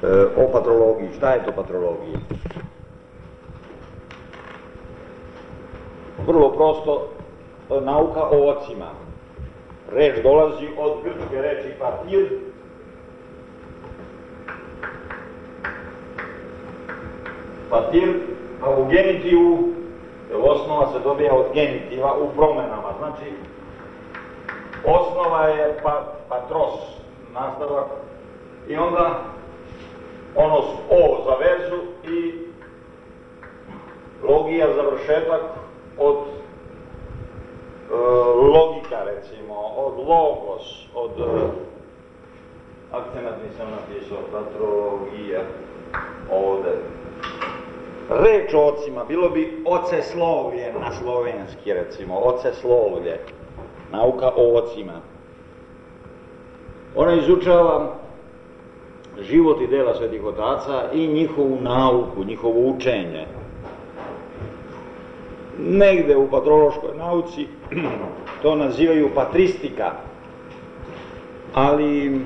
o patrologiji. Šta je to patrologija? Vrlo prosto, nauka o ocima. Reč dolazi od grčke reči patir, a u genitivu, osnova se dobija od genitiva u promenama. Znači, osnova je patros, nastavak, i onda ono o za vezu i logija završetak od logika, recimo, od logos, od akcenat nisam napisao, patrologija, ovde. Reč o ocima, bilo bi oceslovlje na slovenski, recimo, oceslovlje, nauka o ocima. Ona izučava život i dela svetih otaca i njihovu nauku, njihovo učenje. Negde u patrološkoj nauci to nazivaju patristika, ali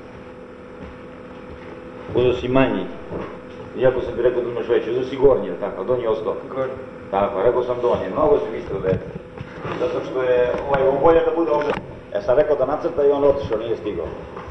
uzeo si manji. Iako sam ti rekao da imaš veći, uzeo si gornji, tako, donji ostao. Gornji. Tako, rekao sam donji, mnogo si mislio da je. Zato što je bolje da bude ovdje. Sam rekao da nacrta i on otišao, nije stigao.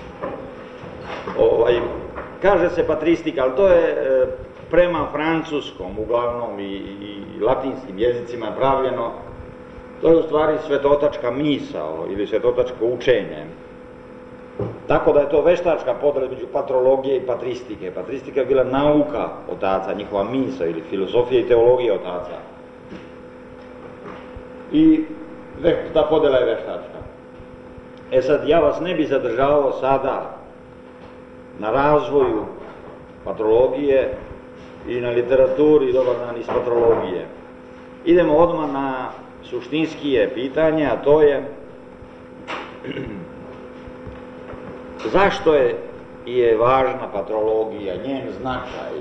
Kaže se patristika, ali to je prema francuskom, uglavnom i latinskim jezicima pravljeno. To je u stvari svetotačka misao ili svetotačko učenje. Tako da je to veštačka podela među patrologije i patristike. Patristika je bila nauka otaca, njihova misao ili filozofija i teologija otaca. I ta podela je veštačka. Sad, ja vas ne bi zadržavao sada na razvoju patrologije i na literaturi dobar dan iz patrologije. Idemo odmah na suštinskije pitanje, a to je zašto je važna patrologija, njen značaj?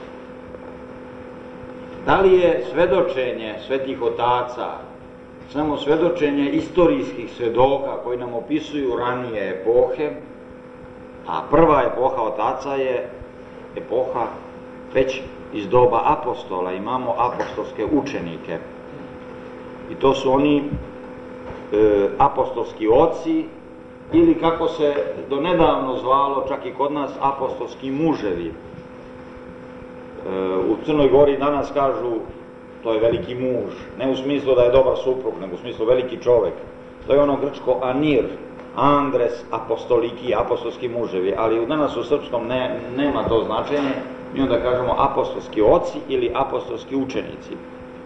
Da li je svedočenje svetih otaca samo svedočenje istorijskih svedoka koji nam opisuju ranije epohe, a prva epoha otaca je epoha već iz doba apostola, imamo apostolske učenike. I to su oni apostolski oci, ili kako se do nedavno zvalo, čak i kod nas, apostolski muževi. U Crnoj Gori danas kažu to je veliki muž, ne u smislu da je dobar suprug, nego u smislu veliki čovek. To je ono grčko anir, andres, apostoliki, apostolski muževi, ali danas u srpskom nema to značenje, mi onda kažemo apostolski oci ili apostolski učenici.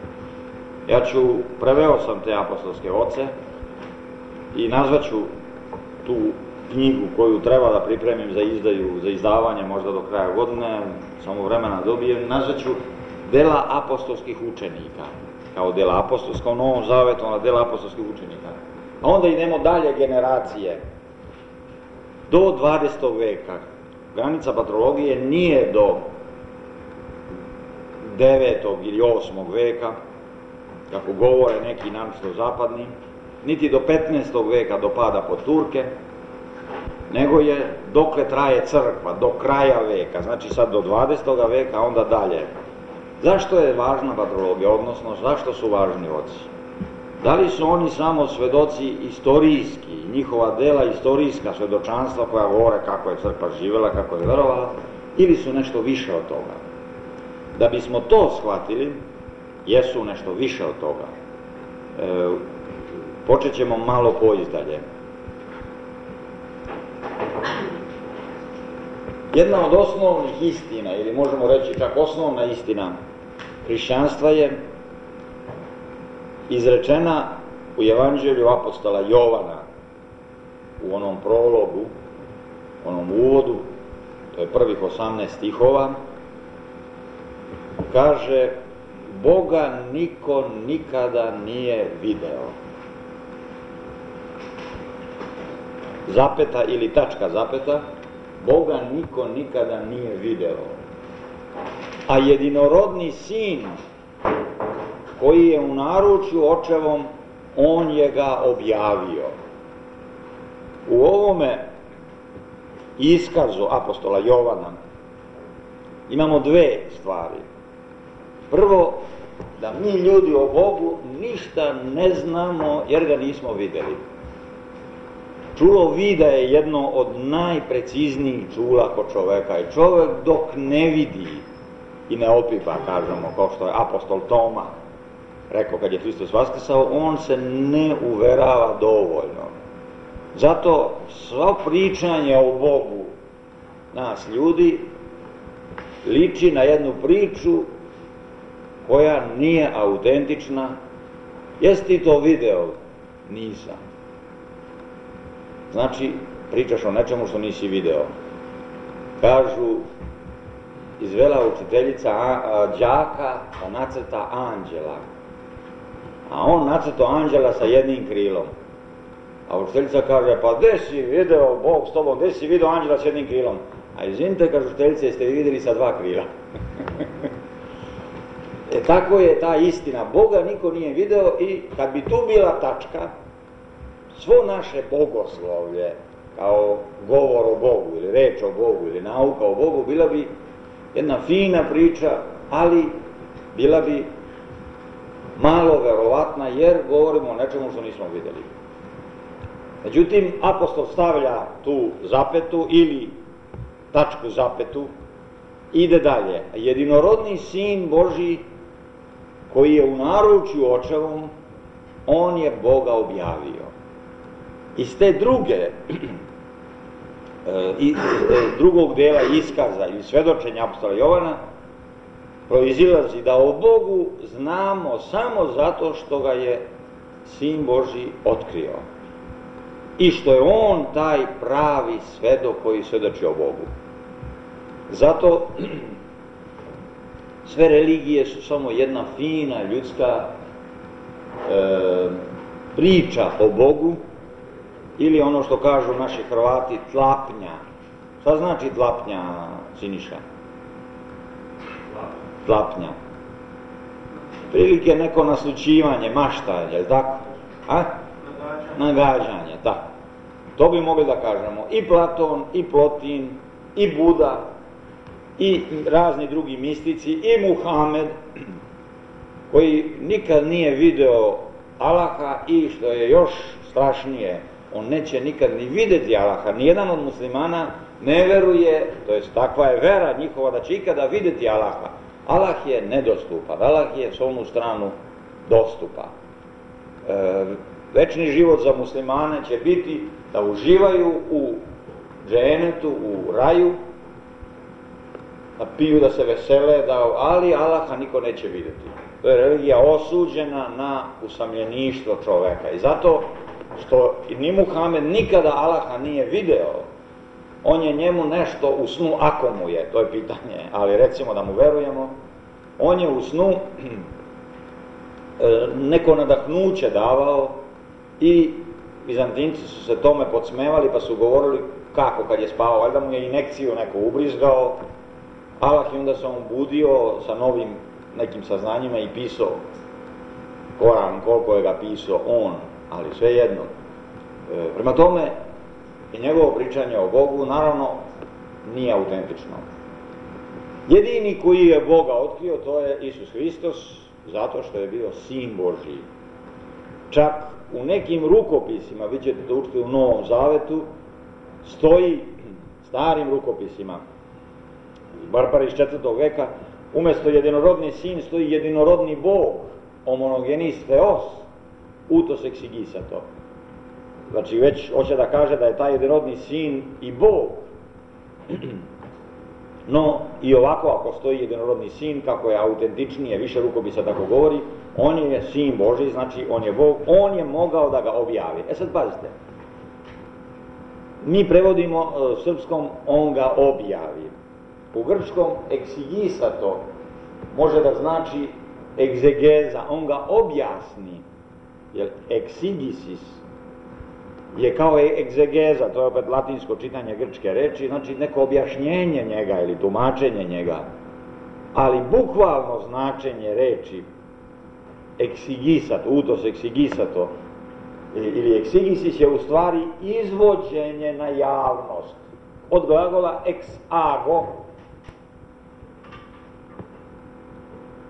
Preveo sam te apostolske oce i nazvaću tu knjigu koju treba da pripremim za izdavanje možda do kraja godine, samo vremena dobijem, nazvaću dela apostolskih učenika, kao dela apostolska u Novom Zavetu, ona dela apostolskih učenika. A onda idemo dalje generacije, do 20. veka. Granica patrologije nije do 9. ili 8. veka, kako govore neki naročito zapadni, niti do 15. veka do pada pod Turke, nego je dokle traje crkva, do kraja veka, znači sad do 20. veka, onda dalje. Zašto je važna patrologija, odnosno zašto su važni oci? Da li su oni samo svedoci istorijski, njihova dela istorijska svedočanstva koja govore kako je crkva živela, kako je verovala, ili su nešto više od toga? Da bismo to shvatili, jesu nešto više od toga. Počet ćemo malo poizdalje. Jedna od osnovnih istina, ili možemo reći čak osnovna istina hrišćanstva je izrečena u Evanđelju apostola Jovana, u onom prologu, onom uvodu, to je prvih 18 stihova, kaže: Boga niko nikada nije video. Zapeta ili tačka zapeta, Boga niko nikada nije video. A jedinorodni sin koji je u naručju očevom, on je ga objavio. U ovome iskazu apostola Jovana imamo dve stvari. Prvo, da mi ljudi o Bogu ništa ne znamo jer ga nismo vidjeli. Čulo vida je jedno od najpreciznijih čula kod čoveka i čovjek dok ne vidi i ne opipa, kažemo, kao što je apostol Toma rekao kad je Hristos vaskrsao, on se ne uverava dovoljno. Zato sva pričanje o Bogu nas ljudi liči na jednu priču koja nije autentična. Jesi ti to video? Nisam. Znači, pričaš o nečemu što nisi video. Kažu, izvela učiteljica đaka da nacrta anđela. A on nacrtao anđela sa jednim krilom. A učiteljica kaže, pa gde si video Bog s tobom, gde si video anđela s jednim krilom? A izvinite, kaže učiteljica, jeste vi vidjeli sa dva krila? Tako je ta istina. Boga niko nije video i kad bi tu bila tačka, svo naše bogoslovlje, kao govor o Bogu, ili reč o Bogu, ili nauka o Bogu, bila bi jedna fina priča, ali bila bi malo verovatna, jer govorimo o nečemu što nismo vidjeli. Međutim, apostol stavlja tu zapetu ili tačku zapetu, ide dalje. Jedinorodni sin Božji, koji je u naručju očevom, on je Boga objavio. Iz te drugog dela iskaza ili svedočenja apostola Jovana proizilazi da o Bogu znamo samo zato što ga je sin Božji otkrio i što je on taj pravi svedok koji svedoči o Bogu. Zato sve religije su samo jedna fina ljudska priča o Bogu, ili ono što kažu naši Hrvati, tlapnja. Šta znači tlapnja, Siniša? Tlapnja. Prilike neko naslućivanje, maštanje, je li tako? Nagađanje, tako. To bi mogli da kažemo. I Platon, i Plotin, i Buda, i razni drugi mistici, i Muhamed, koji nikad nije video Allaha i što je još strašnije, on neće nikad ni vidjeti Allaha. Nijedan od muslimana ne veruje, to jest takva je vera njihova da će ikada vidjeti Allaha. Allah je nedostupan, Allah je s onu stranu dostupan. Večni život za muslimane će biti da uživaju u dženetu, u raju, da piju, da se vesele, ali Allaha niko neće vidjeti. To je religija osuđena na usamljeništvo čoveka. I zato što ni Muhamed nikada Allaha nije video, on je njemu nešto u snu, ako mu je, to je pitanje, ali recimo da mu verujemo, on je u snu neko nadahnuće davao i Bizantinci su se tome podsmevali pa su govorili kako kad je spavao, valjda mu je injekciju neko ubrizgao, Allah i onda se on budio sa novim nekim saznanjima i pisao Koran, koliko je ga pisao on, ali svejedno. Prema tome, i njegovo pričanje o Bogu, naravno, nije autentično. Jedini koji je Boga otkrio, to je Isus Hristos, zato što je bio sin Božji. Čak u nekim rukopisima, vi ćete to učiti u Novom Zavetu, stoji, starim rukopisima, bar iz 4. veka, umjesto jedinorodni sin stoji jedinorodni Bog, homogenis theos, utos exigisato. Znači već hoće da kaže da je taj jedinorodni sin i Bog. No i ovako ako stoji jedinorodni sin, kako je autentičnije, više rukopisa tako govori, on je sin Božji, znači on je Bog, on je mogao da ga objavi. Sad pazite, mi prevodimo srpskom on ga objavi. U grčkom exigisato može da znači egzegeza, on ga objasni, jer exigisis je kao egzegeza, to je opet latinsko čitanje grčke reči, znači neko objašnjenje njega ili tumačenje njega, ali bukvalno značenje reči exigisato, utos exigisato ili exigisis je u stvari izvođenje na javnost, od glagola ex ago,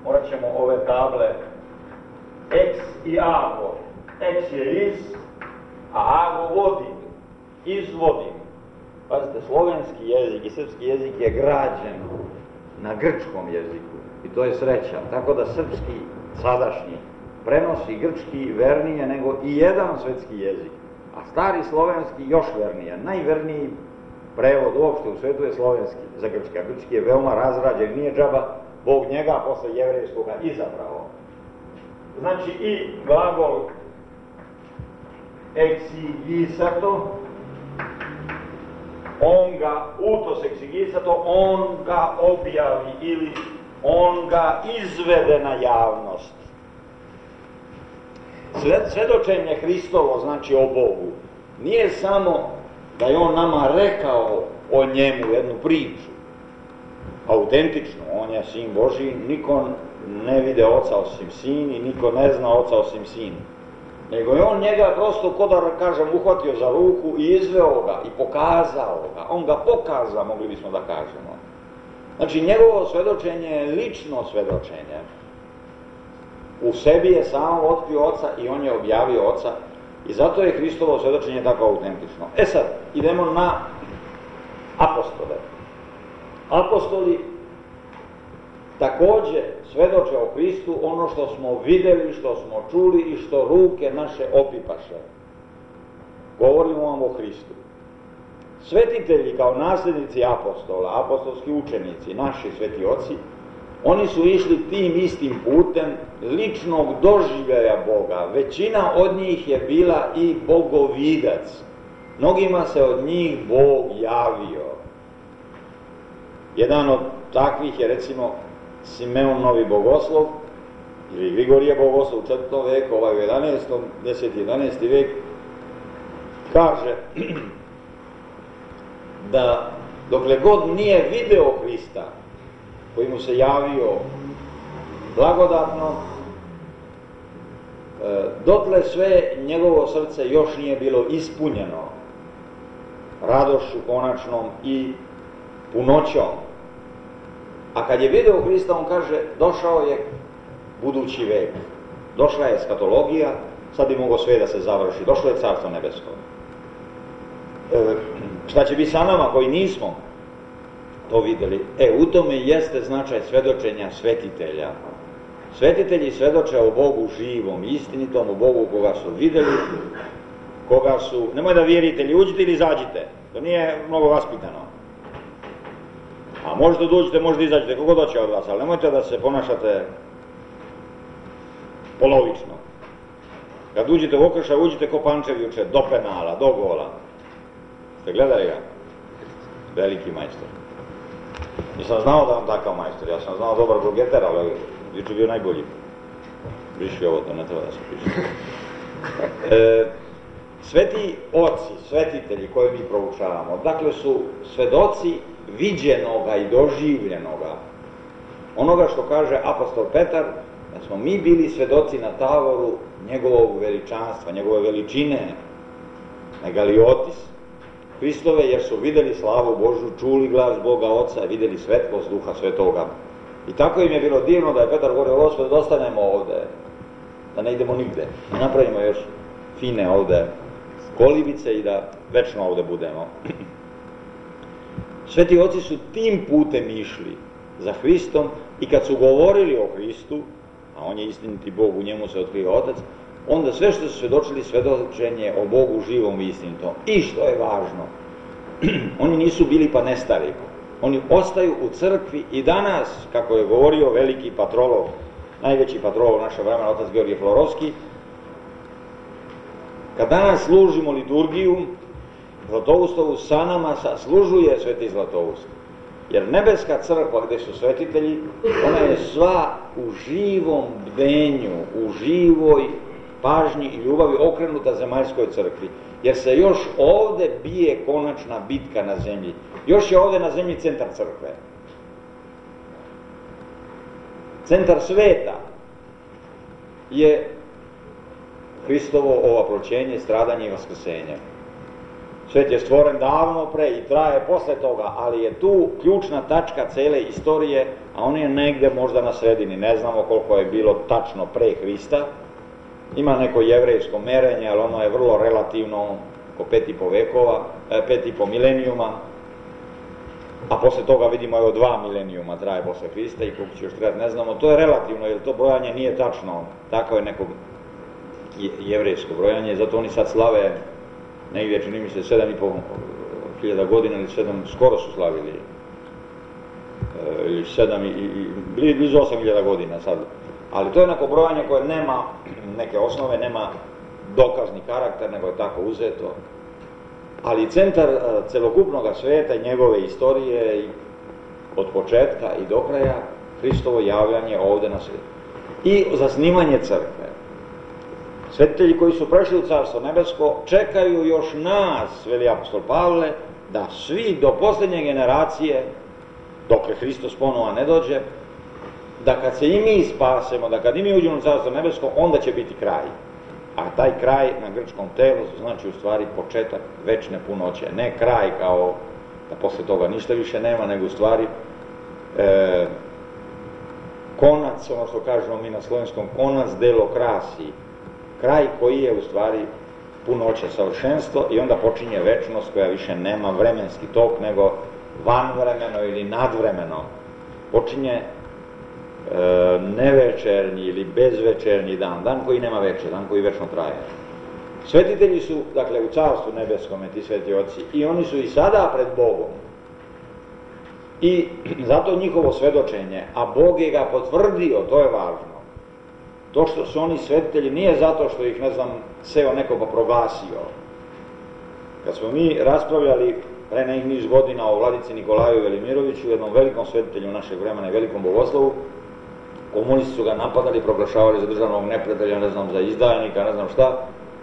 morat ćemo ove table ex i ago. Ex je iz, a ago vodim, izvodim. Pazite, slovenski jezik i srpski jezik je građen na grčkom jeziku i to je sreća. Tako da srpski sadašnji prenosi grčki vernije nego i jedan svetski jezik, a stari slovenski još vernije. Najverniji prevod uopšte u svetu je slovenski za grčki, a grčki je veoma razrađen, nije džaba Bog njega posle jevrejskoga izabrao. Znači i glagol exigisato, on ga, utos exigisato, on ga objavi ili on ga izvede na javnost. Svedočenje Hristovo, znači o Bogu, nije samo da je on nama rekao o njemu jednu priču, autentičnu, on je sin Božji, niko ne vide oca osim sin i niko ne zna oca osim sin. Nego je on njega prosto, ko da kažem, uhvatio za ruku i izveo ga i pokazao ga. On ga pokaza, mogli bismo da kažemo. Znači, njegovo svedočenje je lično svedočenje. U sebi je samo otkrio oca i on je objavio oca. I zato je Hristovo svedočenje tako autentično. E sad, idemo na apostole. Apostoli takođe svedoče o Hristu ono što smo videli, što smo čuli i što ruke naše opipaše. Govorimo vam o Hristu. Svetitelji kao nasljednici apostola, apostolski učenici, naši sveti oci, oni su išli tim istim putem ličnog doživljaja Boga. Većina od njih je bila i bogovidac. Mnogima se od njih Bog javio. Jedan od takvih je recimo Simeon Novi Bogoslov ili Grigorije Bogoslov u 4. veku, ovaj u 11. 10. 11. vek, kaže da dokle god nije video Hrista koji mu se javio blagodatno, dotle sve njegovo srce još nije bilo ispunjeno radošću konačnom i punoćom. A kad je video Hrista, on kaže, došao je budući vek, došla je eskatologija, sad bi mogao sve da se završi, došlo je carstvo nebesko. Šta će biti sa nama koji nismo to videli? U tome jeste značaj svedočenja svetitelja. Svetitelji svedoče o Bogu živom, istinitom, o Bogu koga su videli, koga su, nemoj da vjerite, ili uđite ili izađite, to nije mnogo vaspitano. A možete da uđete, možete izađete, kako doće od vas, ali nemojte da se ponašate polovično. Kad uđete u okršaj, uđite ko Pančev juče, do penala, do gola. Ste gledali ga? Veliki majstor. Nisam znao da vam takav majstor, ja sam znao dobar drugeter, ali juče bio najbolji. Briši ovo, to ne treba da se piše. Sveti oci, svetitelji koje mi proučavamo, dakle su svedoci viđenoga i doživljenoga. Onoga što kaže apostol Petar, da smo mi bili svedoci na tavoru njegovog veličanstva, njegove veličine, megaliotis Hristove, jer su videli slavu Božju, čuli glas Boga Oca, videli svetlost Duha Svetoga. I tako im je bilo divno da je Petar govorio, Gospode, da ostanemo ovde, da ne idemo nigde, da napravimo još fine ovde kolibice i da večno ovde budemo. Sveti oci su tim putem išli za Hristom i kad su govorili o Hristu, a on je istiniti Bog, u njemu se otkrio Otac, onda sve što su svedočili, svedočenje o Bogu živom i istinitom. I što je važno, oni nisu bili pa nestari. Oni ostaju u crkvi i danas, kako je govorio veliki patrolog, najveći patrolog naše vremena, otac Georgije Florovski, kad danas služimo liturgiju, Zlatoustovu sa nama služuje sveti Zlatoust. Jer nebeska crkva gde su svetitelji, ona je sva u živom bdenju, u živoj pažnji i ljubavi okrenuta zemaljskoj crkvi. Jer se još ovde bije konačna bitka na zemlji. Još je ovde na zemlji centar crkve. Centar sveta je Hristovo ovaproćenje, stradanje i vaskrsenje. Svet je stvoren davno pre i traje posle toga, ali je tu ključna tačka cele istorije, a on je negde možda na sredini. Ne znamo koliko je bilo tačno pre Hrista. Ima neko jevrejsko merenje, ali ono je vrlo relativno, oko 5,5 milenijuma, a posle toga vidimo evo 2 milenijuma traje posle Hrista i koliko će još trajati, ne znamo. To je relativno, jer to brojanje nije tačno. Tako je neko jevrejsko brojanje, zato oni sad slave negdje, čini mi se, 7,5 godina ili 7, skoro su slavili, ili 7 blizu 8.000 godina sad. Ali to je neko brojanje koje nema neke osnove, nema dokazni karakter, nego je tako uzeto. Ali centar celokupnog sveta i njegove istorije od početka i do kraja, Hristovo javljanje ovde na svijetu. I zasnivanje crkve. Svetitelji koji su prešli u Carstvo nebesko čekaju još nas, veli apostol Pavle, da svi do posljednje generacije, dokle Hristos ponovo ne dođe, da kad se i mi spasemo, da kad i mi uđemo u Carstvo nebesko, onda će biti kraj. A taj kraj na grčkom telu znači u stvari početak večne punoće. Ne kraj kao da posle toga ništa više nema, nego u stvari konac, ono što kažemo mi na slovenskom, konac delo krasi. Kraj koji je u stvari punoće, savršenstvo, i onda počinje večnost koja više nema vremenski tok, nego vanvremeno ili nadvremeno. Počinje nevečernji ili bezvečernji dan, dan koji nema večer, dan koji večno traje. Svetitelji su, dakle, u Carstvu nebeskome, ti sveti oci, i oni su i sada pred Bogom. I zato njihovo svedočenje, a Bog je ga potvrdio, to je važno. To što su oni svetitelji nije zato što ih, ne znam, seo neko pa proglasio. Kad smo mi raspravljali pre nekih niz godina o vladici Nikolaju Velimiroviću, jednom velikom svetitelju našeg vremena i velikom bogoslovu, komunisti su ga napadali, proglašavali za državnog neprijatelja, ne znam, za izdajnika, ne znam šta.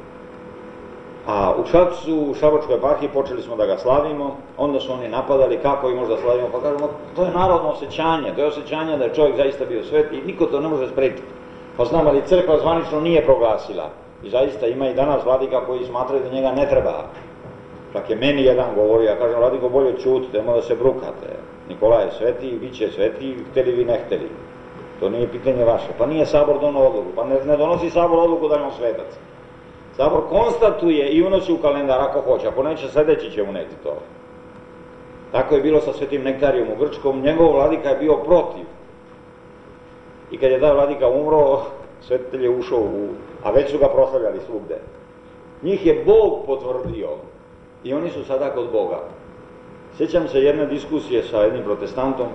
A u Šapcu, u Šabačkoj eparhiji počeli smo da ga slavimo, onda su oni napadali kako i možda slavimo, pa kažemo, to je narodno osjećanje, to je osjećanje da je čovjek zaista bio svet i niko to ne može sprečiti. Pa znam, ali crkva zvanično nije proglasila. I zaista ima i danas vladika koji smatraju da njega ne treba. Čak je meni jedan govorio, ja kažem, vladiko, bolje čutite, da se brukate. Nikola je sveti, bit će sveti, hteli vi ne hteli. To nije pitanje vaše. Pa nije Sabor donao odluku, pa ne donosi Sabor odluku da je on svetac. Sabor konstatuje i unosi u kalendar ako hoće, ako neće, sledeći će uneti to. Tako je bilo sa svetim Nektarijom u Grčkom, njegov vladika je bio protiv. I kad je taj vladika umro, svetitelj je ušao a već su ga proslavljali svugde. Njih je Bog potvrdio i oni su sada kod Boga. Sjećam se jedne diskusije sa jednim protestantom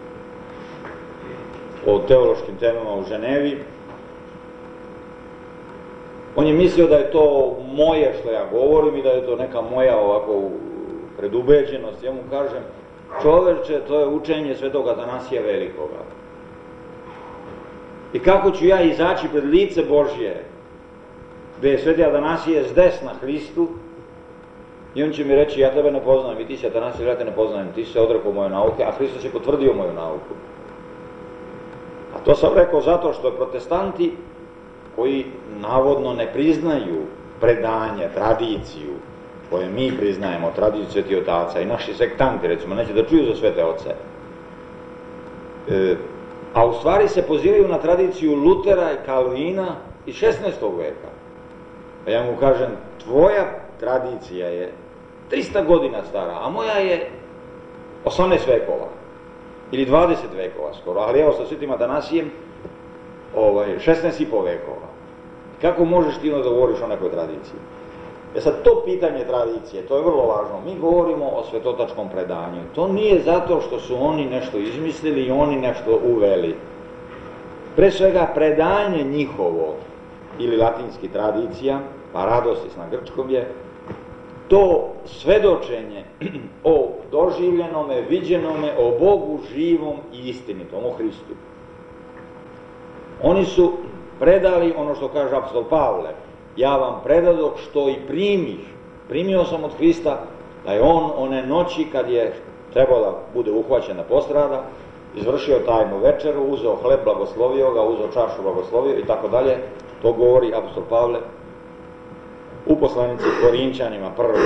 o teološkim temama u Ženevi. On je mislio da je to moje što ja govorim i da je to neka moja ovako predubeđenost. Ja mu kažem, čoveče, to je učenje svetog Atanasija Velikoga. I kako ću ja izaći pred lice Božje, gde je sveti Atanasije s desna Hristu, i on će mi reći, ja tebe ne poznajem, i ti si Atanasije, ja te ne poznajem, ti si se odrekao moje nauke, a Hristos je potvrdio moju nauku. A to sam rekao zato što protestanti, koji navodno ne priznaju predanje, tradiciju, koje mi priznajemo, tradiciju svetih otaca, i naši sektanti, recimo, neće da čuju za svete oce, a u stvari se pozivaju na tradiciju Lutera i Kalvina iz 16. veka. Pa ja mu kažem, tvoja tradicija je 300 godina stara, a moja je 18 vekova, ili 20 vekova skoro, ali evo sa svetim Atanasijem 16,5 vekova. Kako možeš ti da govoriš o nekoj tradiciji? Sad, to pitanje tradicije, to je vrlo važno. Mi govorimo o svetotačkom predanju. To nije zato što su oni nešto izmislili i oni nešto uveli. Pre svega, predanje njihovo, ili latinski tradicija, pa radostis na grčkom je, to svedočenje o doživljenome, viđenome, o Bogu živom i istinitom, o Hristu. Oni su predali ono što kaže apostol Pavle, ja vam predadoh što i primio sam od Hrista, da je on one noći kad je trebao da bude uhvaćen da postrada, izvršio tajnu večeru, uzeo hleb, blagoslovio ga, uzeo čašu, blagoslovio i tako dalje, to govori apostol Pavle. u poslanici Korinčanima prvoj.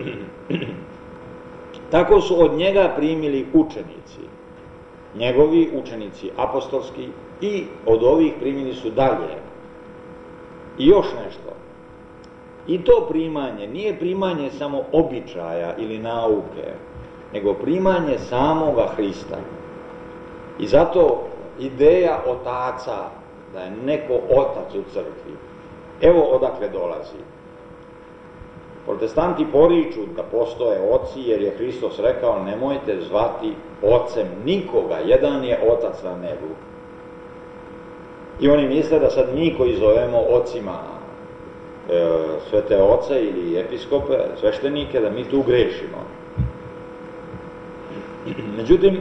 Tako su od njega primili učenici, njegovi učenici apostolski, i od ovih primili su dalje. I još nešto. I to primanje nije primanje samo običaja ili nauke, nego primanje samoga Hrista. I zato ideja otaca, da je neko otac u crkvi, evo odakle dolazi. Protestanti poriču da postoje oci, jer je Hristos rekao nemojte zvati ocem nikoga, jedan je otac na nebu. I oni misle da sad mi koji zovemo ocima svete oce ili episkope, sveštenike, da mi tu grešimo. Međutim,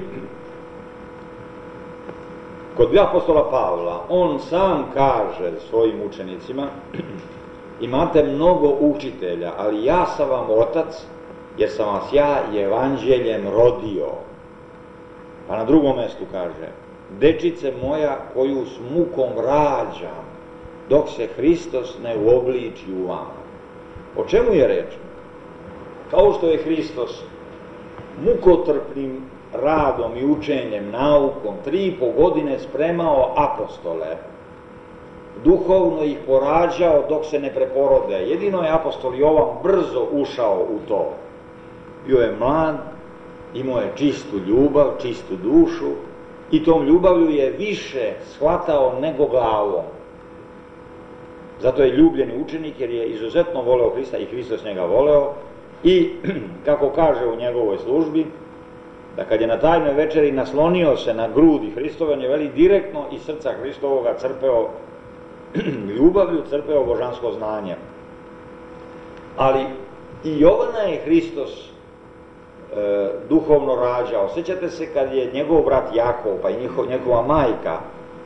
kod apostola Pavla, on sam kaže svojim učenicima, imate mnogo učitelja, ali ja sam vam otac, jer sam vas ja evanđeljem rodio. Pa na drugom mjestu kaže, dečice moja koju s mukom rađam, dok se Hristos ne uobliči u vama. O čemu je reč? Kao što je Hristos mukotrpnim radom i učenjem, naukom, 3,5 godine spremao apostole, duhovno ih porađao dok se ne preporode. Jedino je apostol Jovan brzo ušao u to. Bio je mlad, imao je čistu ljubav, čistu dušu i tom ljubavlju je više shvatao nego glavom. Zato je ljubljeni učenik jer je izuzetno voleo Hrista i Hristos njega voleo i, kako kaže u njegovoj službi, da kad je na tajnoj večeri naslonio se na grudi Hristove, on je veli direktno iz srca Hristovoga crpeo ljubavlju, crpeo božansko znanje. Ali i Jovana je Hristos duhovno rađao. Sjećate se kad je njegov brat Jakov pa i njegova majka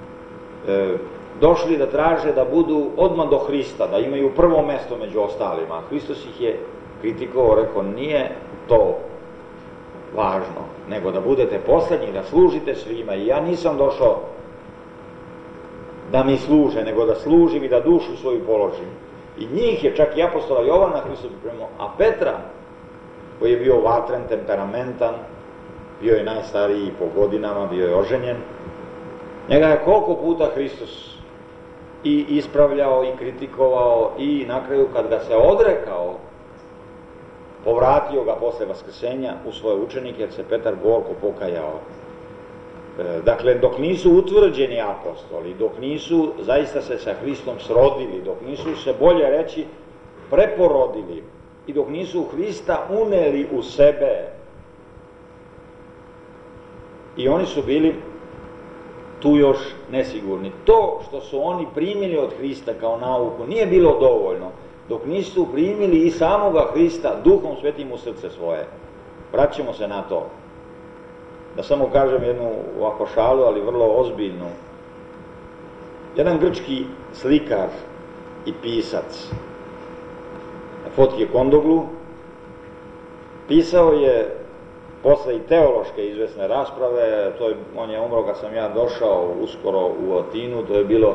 došli da traže da budu odmah do Hrista, da imaju prvo mesto među ostalima. Hristos ih je kritikovao, rekao, nije to važno, nego da budete poslednji, da služite svima. I ja nisam došao da mi služe, nego da služim i da dušu svoju položim. I njih je čak i apostola Jovana Hristos pripremio, a Petra, koji je bio vatren, temperamentan, bio je najstariji po godinama, bio je oženjen, njega je koliko puta Hristos i ispravljao i kritikovao i na kraju kad ga se odrekao, povratio ga posle vaskrsenja u svoje učenike jer se Petar gorko pokajao. Dakle, dok nisu utvrđeni apostoli, dok nisu zaista se sa Hristom srodili, dok nisu se, bolje reći, preporodili i dok nisu Hrista uneli u sebe, i oni su bili tu još nesigurni. To što su oni primili od Hrista kao nauku nije bilo dovoljno, dok nisu primili i samoga Hrista Duhom Svetim u srce svoje. Vraćamo se na to. Da samo kažem jednu ovako šalu, ali vrlo ozbiljnu. Jedan grčki slikar i pisac, Fotije Kondoglu, pisao je posle i teološke izvesne rasprave, on je umro kad sam ja došao uskoro u Atinu, to je bilo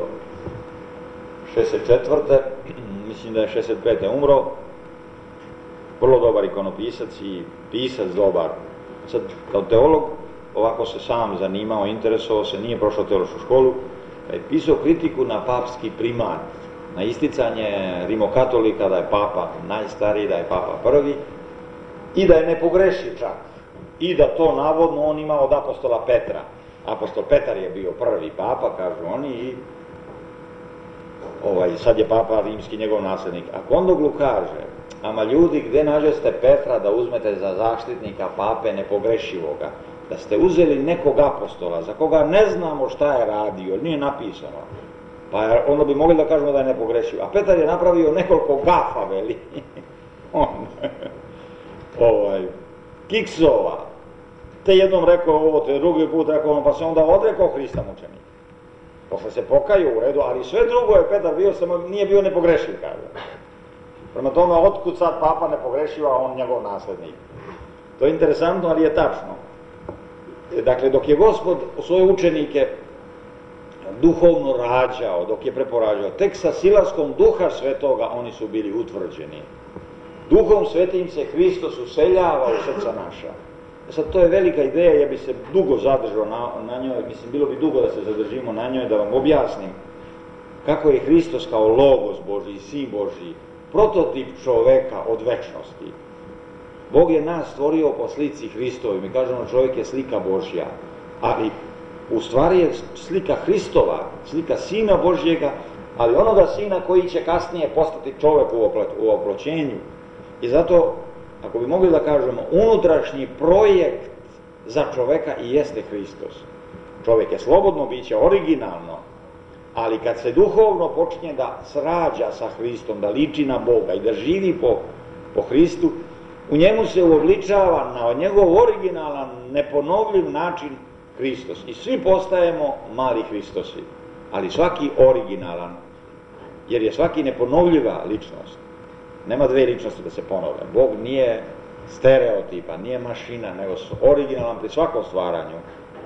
64. Mislim da je 65. umro, vrlo dobar ikonopisac i pisac dobar. Sad, kao teolog, ovako se sam zanimao, interesovao se, nije prošao teološku školu, je pisao kritiku na papski primat, na isticanje rimokatolika da je papa najstariji, da je papa prvi i da je nepogrešiv čak. I da to navodno on ima od apostola Petra. Apostol Petar je bio prvi papa, kažu oni, i sad je papa rimski njegov naslednik. A Kondoglu kaže, ama ljudi, gde nađeste Petra da uzmete za zaštitnika pape nepogrešivoga? Da ste uzeli nekog apostola, za koga ne znamo šta je radio, nije napisano. Pa onda bi mogli da kažemo da je nepogrešiv. A Petar je napravio nekoliko gafa, veli. Kiksova. Te jednom rekao ovo, te drugi put rekao ono, pa se onda odrekao Hrista mučenika. Posle se pokajao u redu, ali sve drugo je Petar bio, samo nije bio nepogrešiv, kaže. Prema tome, otkud sad papa nepogrešiva, a on njegov naslednik. To je interesantno, ali je tačno. Dakle, dok je Gospod svoje učenike duhovno rađao, dok je preporađao. Tek sa silaskom Duha Svetoga oni su bili utvrđeni. Duhom Svetim se Hristos useljava u srca naša. Sad, to je velika ideja, ja bi se dugo zadržao na njoj, mislim, bilo bi dugo da se zadržimo na njoj, da vam objasnim kako je Hristos kao Logos Božji, Sin Božji, prototip čoveka od večnosti. Bog je nas stvorio po slici Hristovi, mi kažemo čovjek je slika Božja, ali u stvari je slika Hristova, slika Sina Božjega, ali onoga Sina koji će kasnije postati čovjek u oploćenju. I zato, ako bi mogli da kažemo, unutrašnji projekt za čoveka i jeste Hristos. Čovjek je slobodno biće, originalno, ali kad se duhovno počinje da srađa sa Hristom, da liči na Boga i da živi po Hristu, u njemu se uobličava na njegov originalan, neponovljiv način Hristos. I svi postajemo mali Hristosi, ali svaki originalan, jer je svaki neponovljiva ličnost. Nema dve ličnosti da se ponove. Bog nije stereotipa, nije mašina, nego originalan pri svakom stvaranju.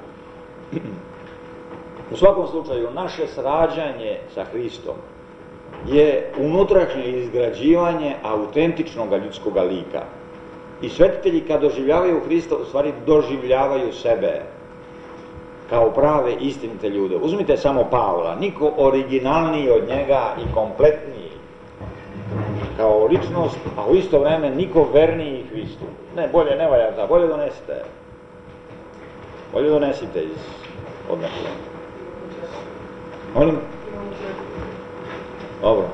U svakom slučaju, naše srađanje sa Hristom je unutrašnje izgrađivanje autentičnog ljudskog lika. I svetitelji kad doživljavaju Hrista, u stvari doživljavaju sebe kao prave istinite ljude. Uzmite samo Pavla, niko originalniji od njega i kompletniji kao ličnost, a u isto vreme niko verniji Hristu. Ne, bolje ne valja da, bolje donesite. Bolje donesite iz odnekle. Molim? Dobro.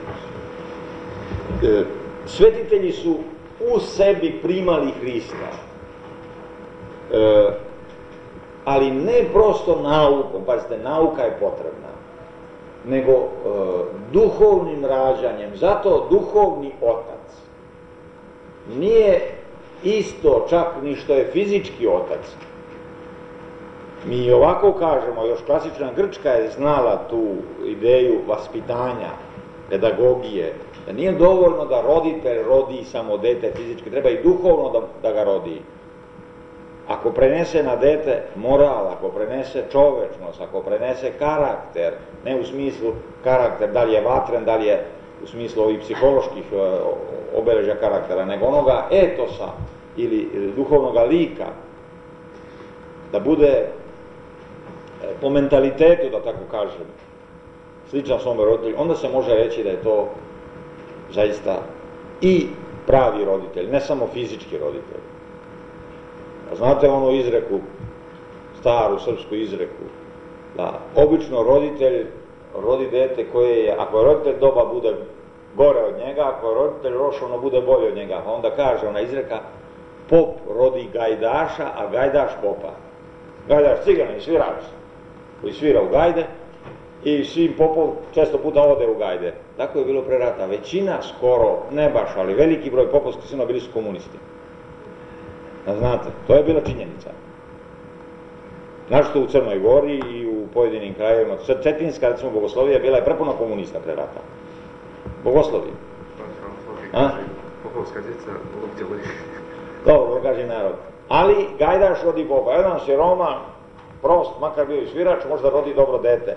Svetitelji su u sebi primali Hrista. Ali ne prosto naukom, pazite, nauka je potrebna, nego duhovnim rađanjem. Zato duhovni otac nije isto čak ni što je fizički otac. Mi ovako kažemo, još klasična Grčka je znala tu ideju vaspitanja, pedagogije, da nije dovoljno da roditelj rodi samo dete fizički, treba i duhovno da ga rodi. Ako prenese na dete moral, ako prenese čovečnost, ako prenese karakter, ne u smislu karakter, da li je vatren, da li je u smislu ovih psiholoških obeležja karaktera, nego onoga etosa ili duhovnog lika, da bude po mentalitetu, da tako kažem, sličan svome roditelju, onda se može reći da je to zaista i pravi roditelj, ne samo fizički roditelj. Znate onu izreku, staru srpsku izreku, da obično roditelj rodi dete koje je, ako je roditelj doba, bude gore od njega, ako je roditelj loš, ono bude bolje od njega. Onda kaže ona izreka, pop rodi gajdaša, a gajdaš popa. Gajdaš ciganin, svirač, koji svira u gajde, i sin popov često puta ode u gajde. Tako je bilo pre rata. Većina, skoro, ne baš, ali veliki broj popovskih sinova bili su komunisti. Znate, to je bila činjenica. Našto u Crnoj Gori i u pojedinim krajevima. Cetinska, recimo, bogoslovija bila je prepuna komunista pre rata. Bogoslovija. Popovska djeca ovdje li. Dobro, kaže narod. Ali gajdaš rodi popa. Jedan siroma, prost, makar bio i svirač, možda rodi dobro dete.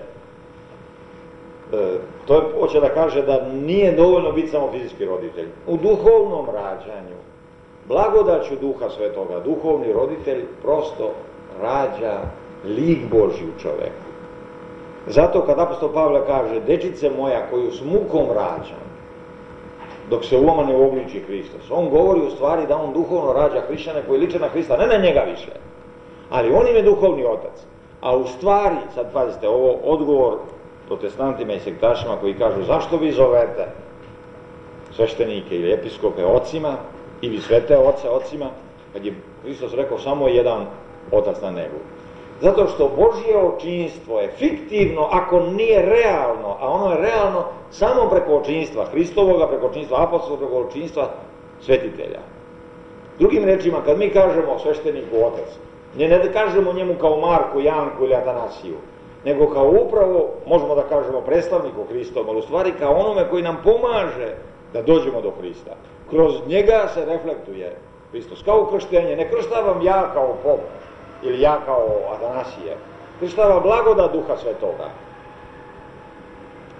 To hoće da kaže da nije dovoljno biti samo fizički roditelj. U duhovnom rađanju, blagodaću Duha Svetoga, duhovni roditelj prosto rađa lik Božji u čoveku. Zato kad apostol Pavle kaže, dečice moja koju s mukom rađam, dok se u vama ne uobliči Hristos, on govori u stvari da on duhovno rađa hrišćane koji liče na Hrista, ne na njega više, ali on im je duhovni otac. A u stvari, sad pazite, ovo odgovor protestantima i sektašima koji kažu, zašto vi zovete sveštenike ili episkope ocima, ili svete oce ocima, kad je Hristos rekao samo jedan otac na nebu. Zato što Božje očinstvo je fiktivno ako nije realno, a ono je realno samo preko očinstva Hristovoga, preko očinstva apostolskog, preko očinstva svetitelja. Drugim rečima, kad mi kažemo svešteniku otac, ne kažemo njemu kao Marku, Janku ili Atanasiju, nego kao upravo, možemo da kažemo, predstavniku Hristovom, ali u stvari kao onome koji nam pomaže da dođemo do Hrista. Kroz njega se reflektuje Hristos. Kao krštenje, ne krštavam ja kao pop ili ja kao Atanasije. Krštava blagodat Duha Svetoga.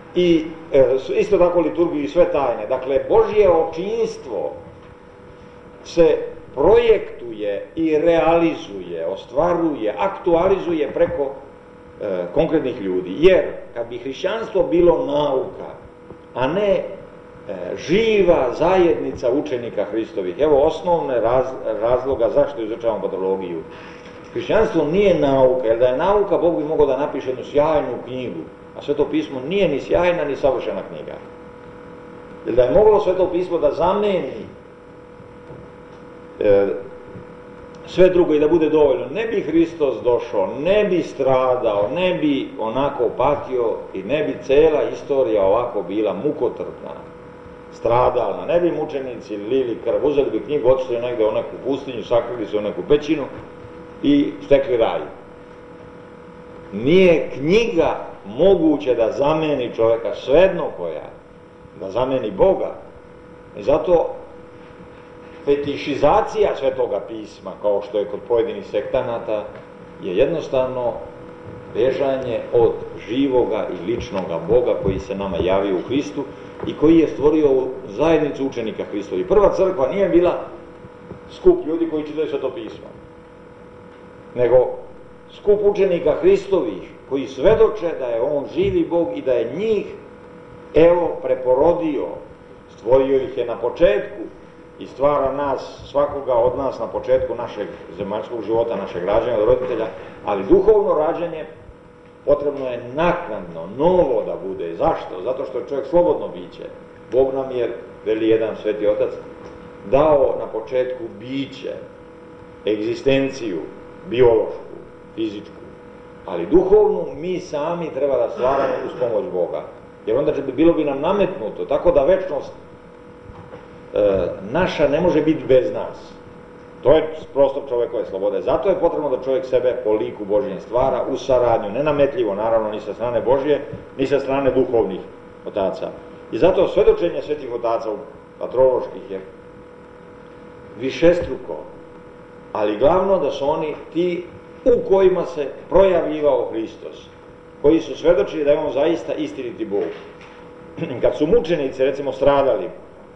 i isto tako liturgiju i sve tajne. Dakle, Božje očinstvo se projektuje i realizuje, ostvaruje, aktualizuje preko konkretnih ljudi. Jer kad bi hrišćanstvo bilo nauka, a ne živa zajednica učenika Hristovih, evo osnovne razloga zašto izučavamo patrologiju. Hrišćanstvo nije nauka, jer da je nauka, Bog bi mogao da napiše jednu sjajnu knjigu, a Sveto pismo nije ni sjajna ni savršena knjiga. Jer da je moglo Sveto pismo da zameni sve drugo i da bude dovoljno, ne bi Hristos došao, ne bi stradao, ne bi onako patio i ne bi cela istorija ovako bila mukotrpna, stradalna, ne bi mučenici lili krv, uzeli bi knjigu, otišli negde u neku pustinju, sakrili se u neku pećinu i stekli raj. Nije knjiga moguće da zameni čoveka, svejedno koja, da zameni Boga. I zato fetišizacija Svetoga pisma, kao što je kod pojedinih sektanata, je jednostavno bežanje od živoga i ličnoga Boga koji se nama javio u Hristu i koji je stvorio zajednicu učenika Hristovi. Prva crkva nije bila skup ljudi koji čitaju Sveto pismo, nego skup učenika Hristovih koji svedoče da je on živi Bog i da je njih preporodio, stvorio ih je na početku i stvara nas, svakoga od nas na početku našeg zemaljskog života, našeg rađanja od roditelja, ali duhovno rađanje potrebno je naknadno, novo da bude. Zašto? Zato što je čovjek slobodno biće. Bog nam je, veli jedan sveti otac, dao na početku biće, egzistenciju, biološku, fizičku, ali duhovnu mi sami treba da stvaramo uz pomoć Boga. Jer onda bilo bi nam nametnuto, tako da večnost naša ne može biti bez nas. To je prostor čovekove slobode. Zato je potrebno da čovjek sebe po liku Božjem stvara u saradnju, nenametljivo naravno ni sa strane Božje, ni sa strane duhovnih otaca. I zato svedočenje svetih otaca patroloških je višestruko, ali glavno da su oni ti u kojima se projavljivao Hristos, koji su svedočili da je on zaista istiniti Bog. Kad su mučenici, recimo, stradali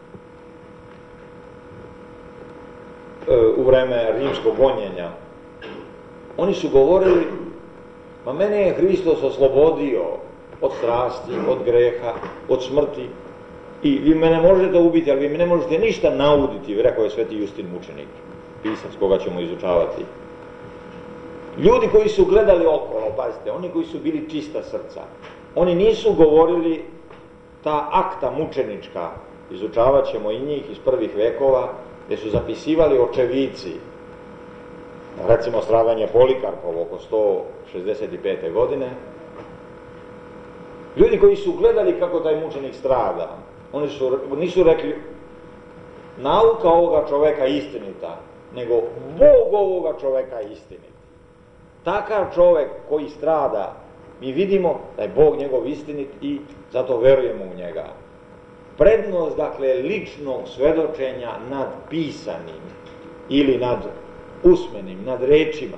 u vreme rimskog gonjenja, oni su govorili, ma mene je Hristos oslobodio od strasti, od greha, od smrti i vi mene možete ubiti, ali vi mi ne možete ništa nauditi, rekao je sveti Justin mučenik, pisac koga ćemo izučavati. Ljudi koji su gledali okolo, pazite, oni koji su bili čista srca, oni nisu govorili ta akta mučenička, izučavat ćemo i njih iz prvih vekova, gdje su zapisivali očevici, recimo stradanje Polikarpovo oko 165. godine. Ljudi koji su gledali kako taj mučenik strada, oni nisu rekli nauka ovoga čoveka istinita, nego Bog ovoga čoveka istinit. Takav čovek koji strada, mi vidimo da je Bog njegov istinit i zato verujemo u njega. Prednost, dakle, ličnog svedočenja nad pisanim ili nad usmenim, nad rečima.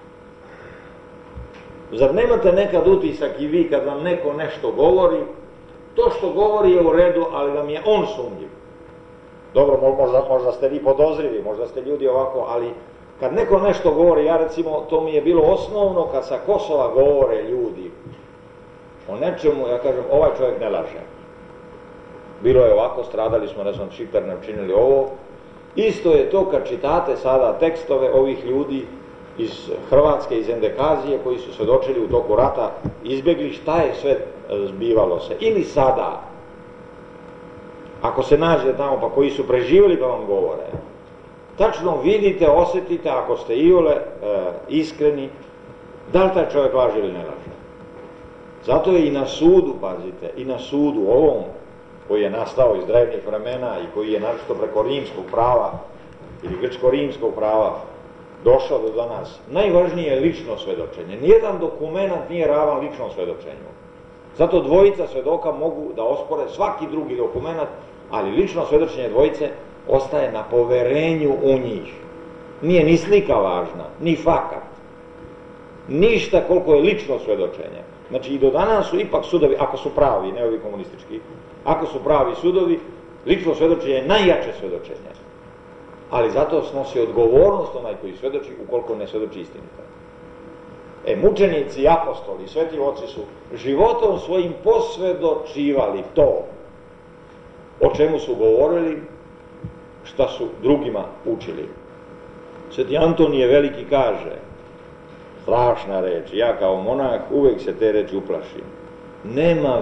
Zar nemate nekad utisak i vi kad vam neko nešto govori, to što govori je u redu, ali vam je on sumnjiv. Dobro, možda ste vi podozrivi, možda ste ljudi ovako, ali kad neko nešto govori, ja recimo, to mi je bilo osnovno kad sa Kosova govore ljudi o nečemu, ja kažem, ovaj čovjek ne laže. Bilo je ovako, stradali smo, ne znam, Šiper ne učinili ovo. Isto je to kad čitate sada tekstove ovih ljudi iz Hrvatske, iz Endekazije, koji su svedočili u toku rata, izbjegli šta je sve zbivalo se. Ili sada, ako se nađete tamo, pa koji su preživjeli pa vam govore, tačno vidite, osjetite, ako ste iole iskreni, da li taj čovjek laže ili ne laže. Zato je i na sudu, pazite, i na sudu ovom, koji je nastao iz drevnih vremena i koji je naročito preko rimskog prava ili grčko-rimskog prava došao do danas, najvažnije je lično svedočenje. Nijedan dokument nije ravan ličnom svedočenju. Zato dvojica svedoka mogu da ospore svaki drugi dokument, ali lično svedočenje dvojice ostaje na poverenju u njih. Nije ni slika važna, ni fakat. ništa koliko je lično svedočenje. Znači i do danas su ipak sudovi, ako su pravi, ne ovi komunistički, ako su pravi sudovi, lično svedočenje je najjače svedočenje. Ali zato snosi odgovornost onaj koji svedoči ukoliko ne svedoči istinito. Mučenici i apostoli, sveti oci su životom svojim posvedočivali to o čemu su govorili, šta su drugima učili. Sveti Antonije Veliki kaže, strašna reč, ja kao monah uvek se te reči uplašim. Nema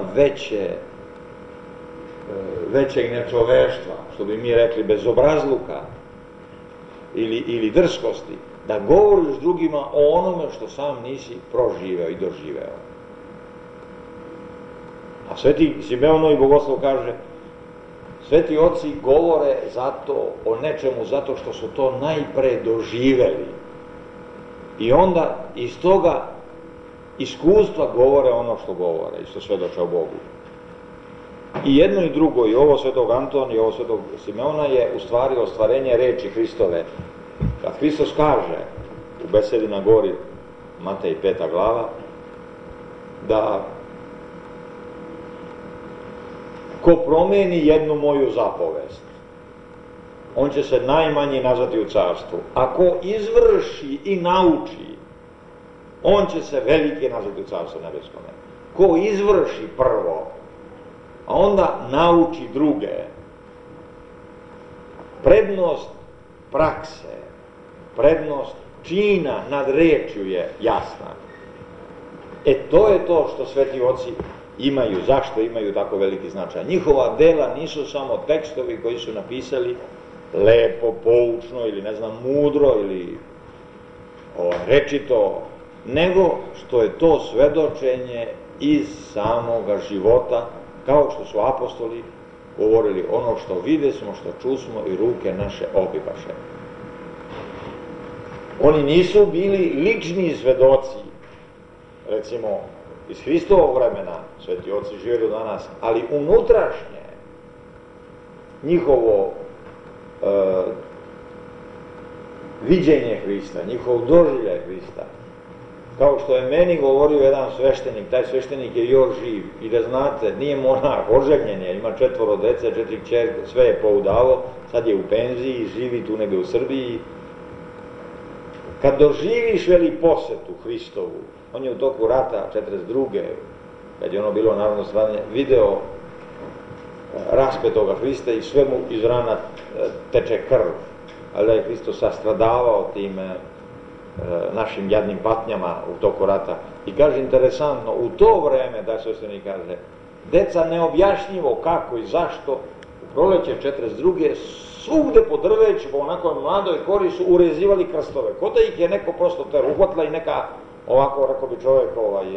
većeg nečoveštva, što bi mi rekli bezobrazluka ili drskosti, da govoriš drugima o onome što sam nisi proživeo i doživeo. A sveti Simeon Novi Bogoslov kaže, sveti oci govore o nečemu zato što su to najpre doživeli. I onda iz toga iskustva govore ono što govore i što svedoče o Bogu. I jedno i drugo, i ovo svetog Antonija i ovo svetog Simeona je u stvari ostvarenje reči Hristove. Kad Hristos kaže u besedi na gori, Matej 5. glava, da ko promeni jednu moju zapovest, on će se najmanji nazvati u carstvu. Ako izvrši i nauči, on će se veliki nazvati u carstvu nebeskome. Ko izvrši prvo, a onda nauči druge, prednost prakse, prednost čina nad rečju je jasna. To je to što sveti oci imaju. Zašto imaju tako veliki značaj? Njihova dela nisu samo tekstovi koji su napisali lepo, poučno ili ne znam, mudro ili rečito, nego što je to svedočenje iz samoga života, kao što su apostoli govorili, ono što videsmo, što čusmo i ruke naše opipaše. Oni nisu bili lični svedoci, recimo iz Hristovog vremena, sveti oci žive do danas, ali unutrašnje njihovo viđenje Hrista, njihov doživljaj Hrista, kao što je meni govorio jedan sveštenik, taj sveštenik je još živ, i da znate, nije monah, oženjen je, ima 4 dece, 4 kćerke, sve je poudavo, sad je u penziji, živi tu negde u Srbiji. Kad doživiš, veli, posetu Hristovu, on je u toku rata 42. kad je ono bilo narodno stradanje, video raspetoga Hrista i sve mu iz rana teče krv, ali da je Hristo sastradavao tim našim jadnim patnjama u toku rata. I kaže, interesantno, u to vreme, da sveštenik kaže, deca neobjašnjivo kako i zašto, u proleće 42. svugde po drveću, po onakoj mladoj kori su urezivali krstove, ko da ih je neko prosto ter uhvatila i neka ovako, rekao bi čovjek,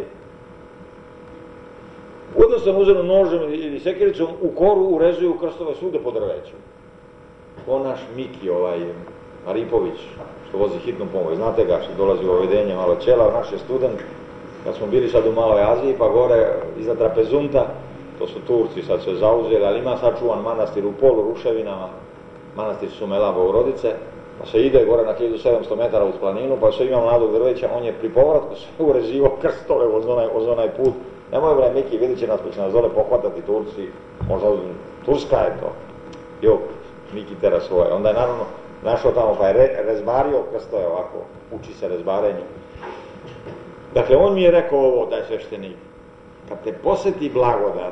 jednostavno uzelo nožem ili sekiricom u koru urezuju krstove svugde po drveću. Ko naš Miki, Aripović, što vozi hitnu pomoć, znate ga, što dolazi u ovedenje malo ćela, naš je student, kad smo bili sad u Maloj Aziji, pa gore iza Trapezunta, to su Turci sad se zauzeli, ali ima sačuvan manastir u polu ruševinama, manastir Sumela Bogorodice, pa se ide gore na 1700 metara uz planinu, pa sve ima mladog drveća, on je pri povratku sve urezivao krstove uz onaj put. Nemoj bre, Miki, vidit će nas, pa će nas dole pohvatati Turci, možda Turska je to. Jo, Miki tera svoje. Onda je naravno našao tamo, pa je rezbario krstove ovako, uči se rezbarenju. Dakle, on mi je rekao ovo, taj sveštenik, kad te poseti blagodat,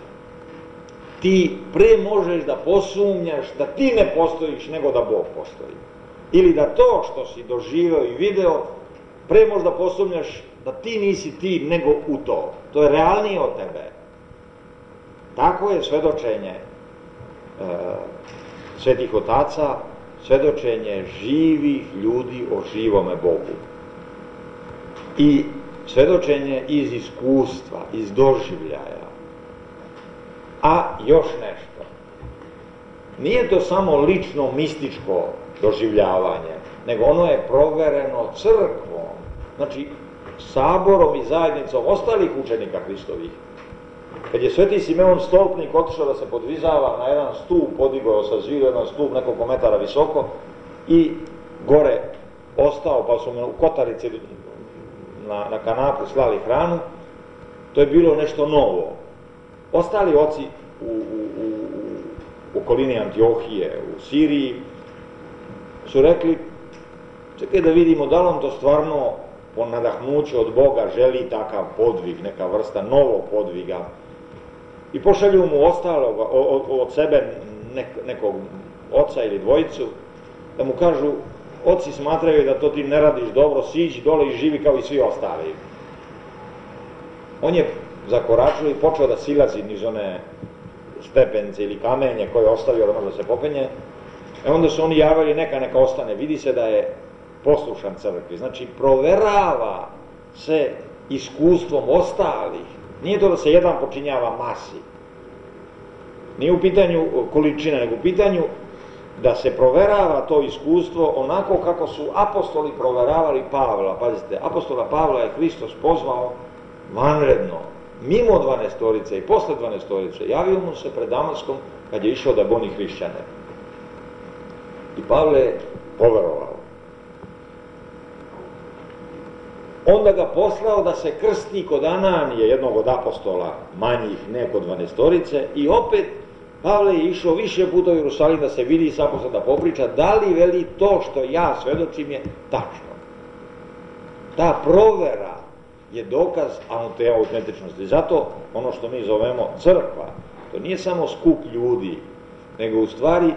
ti pre možeš da posumnjaš da ti ne postojiš nego da Bog postoji. Ili da to što si doživeo i video, pre možda posumnjaš da ti nisi ti nego u to. To je realnije od tebe. Tako je svedočenje svetih otaca, svedočenje živih ljudi o živome Bogu. I svedočenje iz iskustva, iz doživljaja. A još nešto. Nije to samo lično mističko doživljavanje, nego ono je provereno crkvom, znači saborom i zajednicom ostalih učenika Hristovih. Kad je sveti Simeon Stolpnik otišao da se podvizava na jedan stup, podigao sa zidu jedan stup nekoliko metara visoko i gore ostao, pa su mu u kotarici na kanapu slali hranu, to je bilo nešto novo. Ostali oci u okolini Antiohije, u Siriji, su rekli, čekaj da vidimo da li on to stvarno po nadahnuću od Boga želi takav podvig, neka vrsta novog podviga. I pošalju mu ostalog od sebe nekog oca ili dvojicu, da mu kažu, oci smatraju da to ti ne radiš dobro, siđi dole i živi kao i svi ostali. On je zakoračio i počeo da silazi niz one stepenice ili kamenje koje je ostavio da može da se popenje. Onda su oni javili neka ostane. Vidi se da je poslušan crkvi. Znači, proverava se iskustvom ostalih. Nije to da se jedan počinjava masi. Nije u pitanju količine, nego u pitanju da se proverava to iskustvo onako kako su apostoli proveravali Pavla. Pazite, apostola Pavla je Hristos pozvao vanredno, mimo 12-torice i posle 12-torice. Javio mu se pred Damaskom kad je išao da goni hrišćane. I Pavle je poverovao. Onda ga poslao da se krsti kod Ananije, jednog od apostola, manjih, ne kod 12-torice, i opet Pavle je išao više puta u Jerusalim da se vidi s apostolom, da popriča, da li veli to što ja svedočim je tačno. Ta provera je dokaz te autentičnosti. Zato ono što mi zovemo crkva, to nije samo skup ljudi, nego u stvari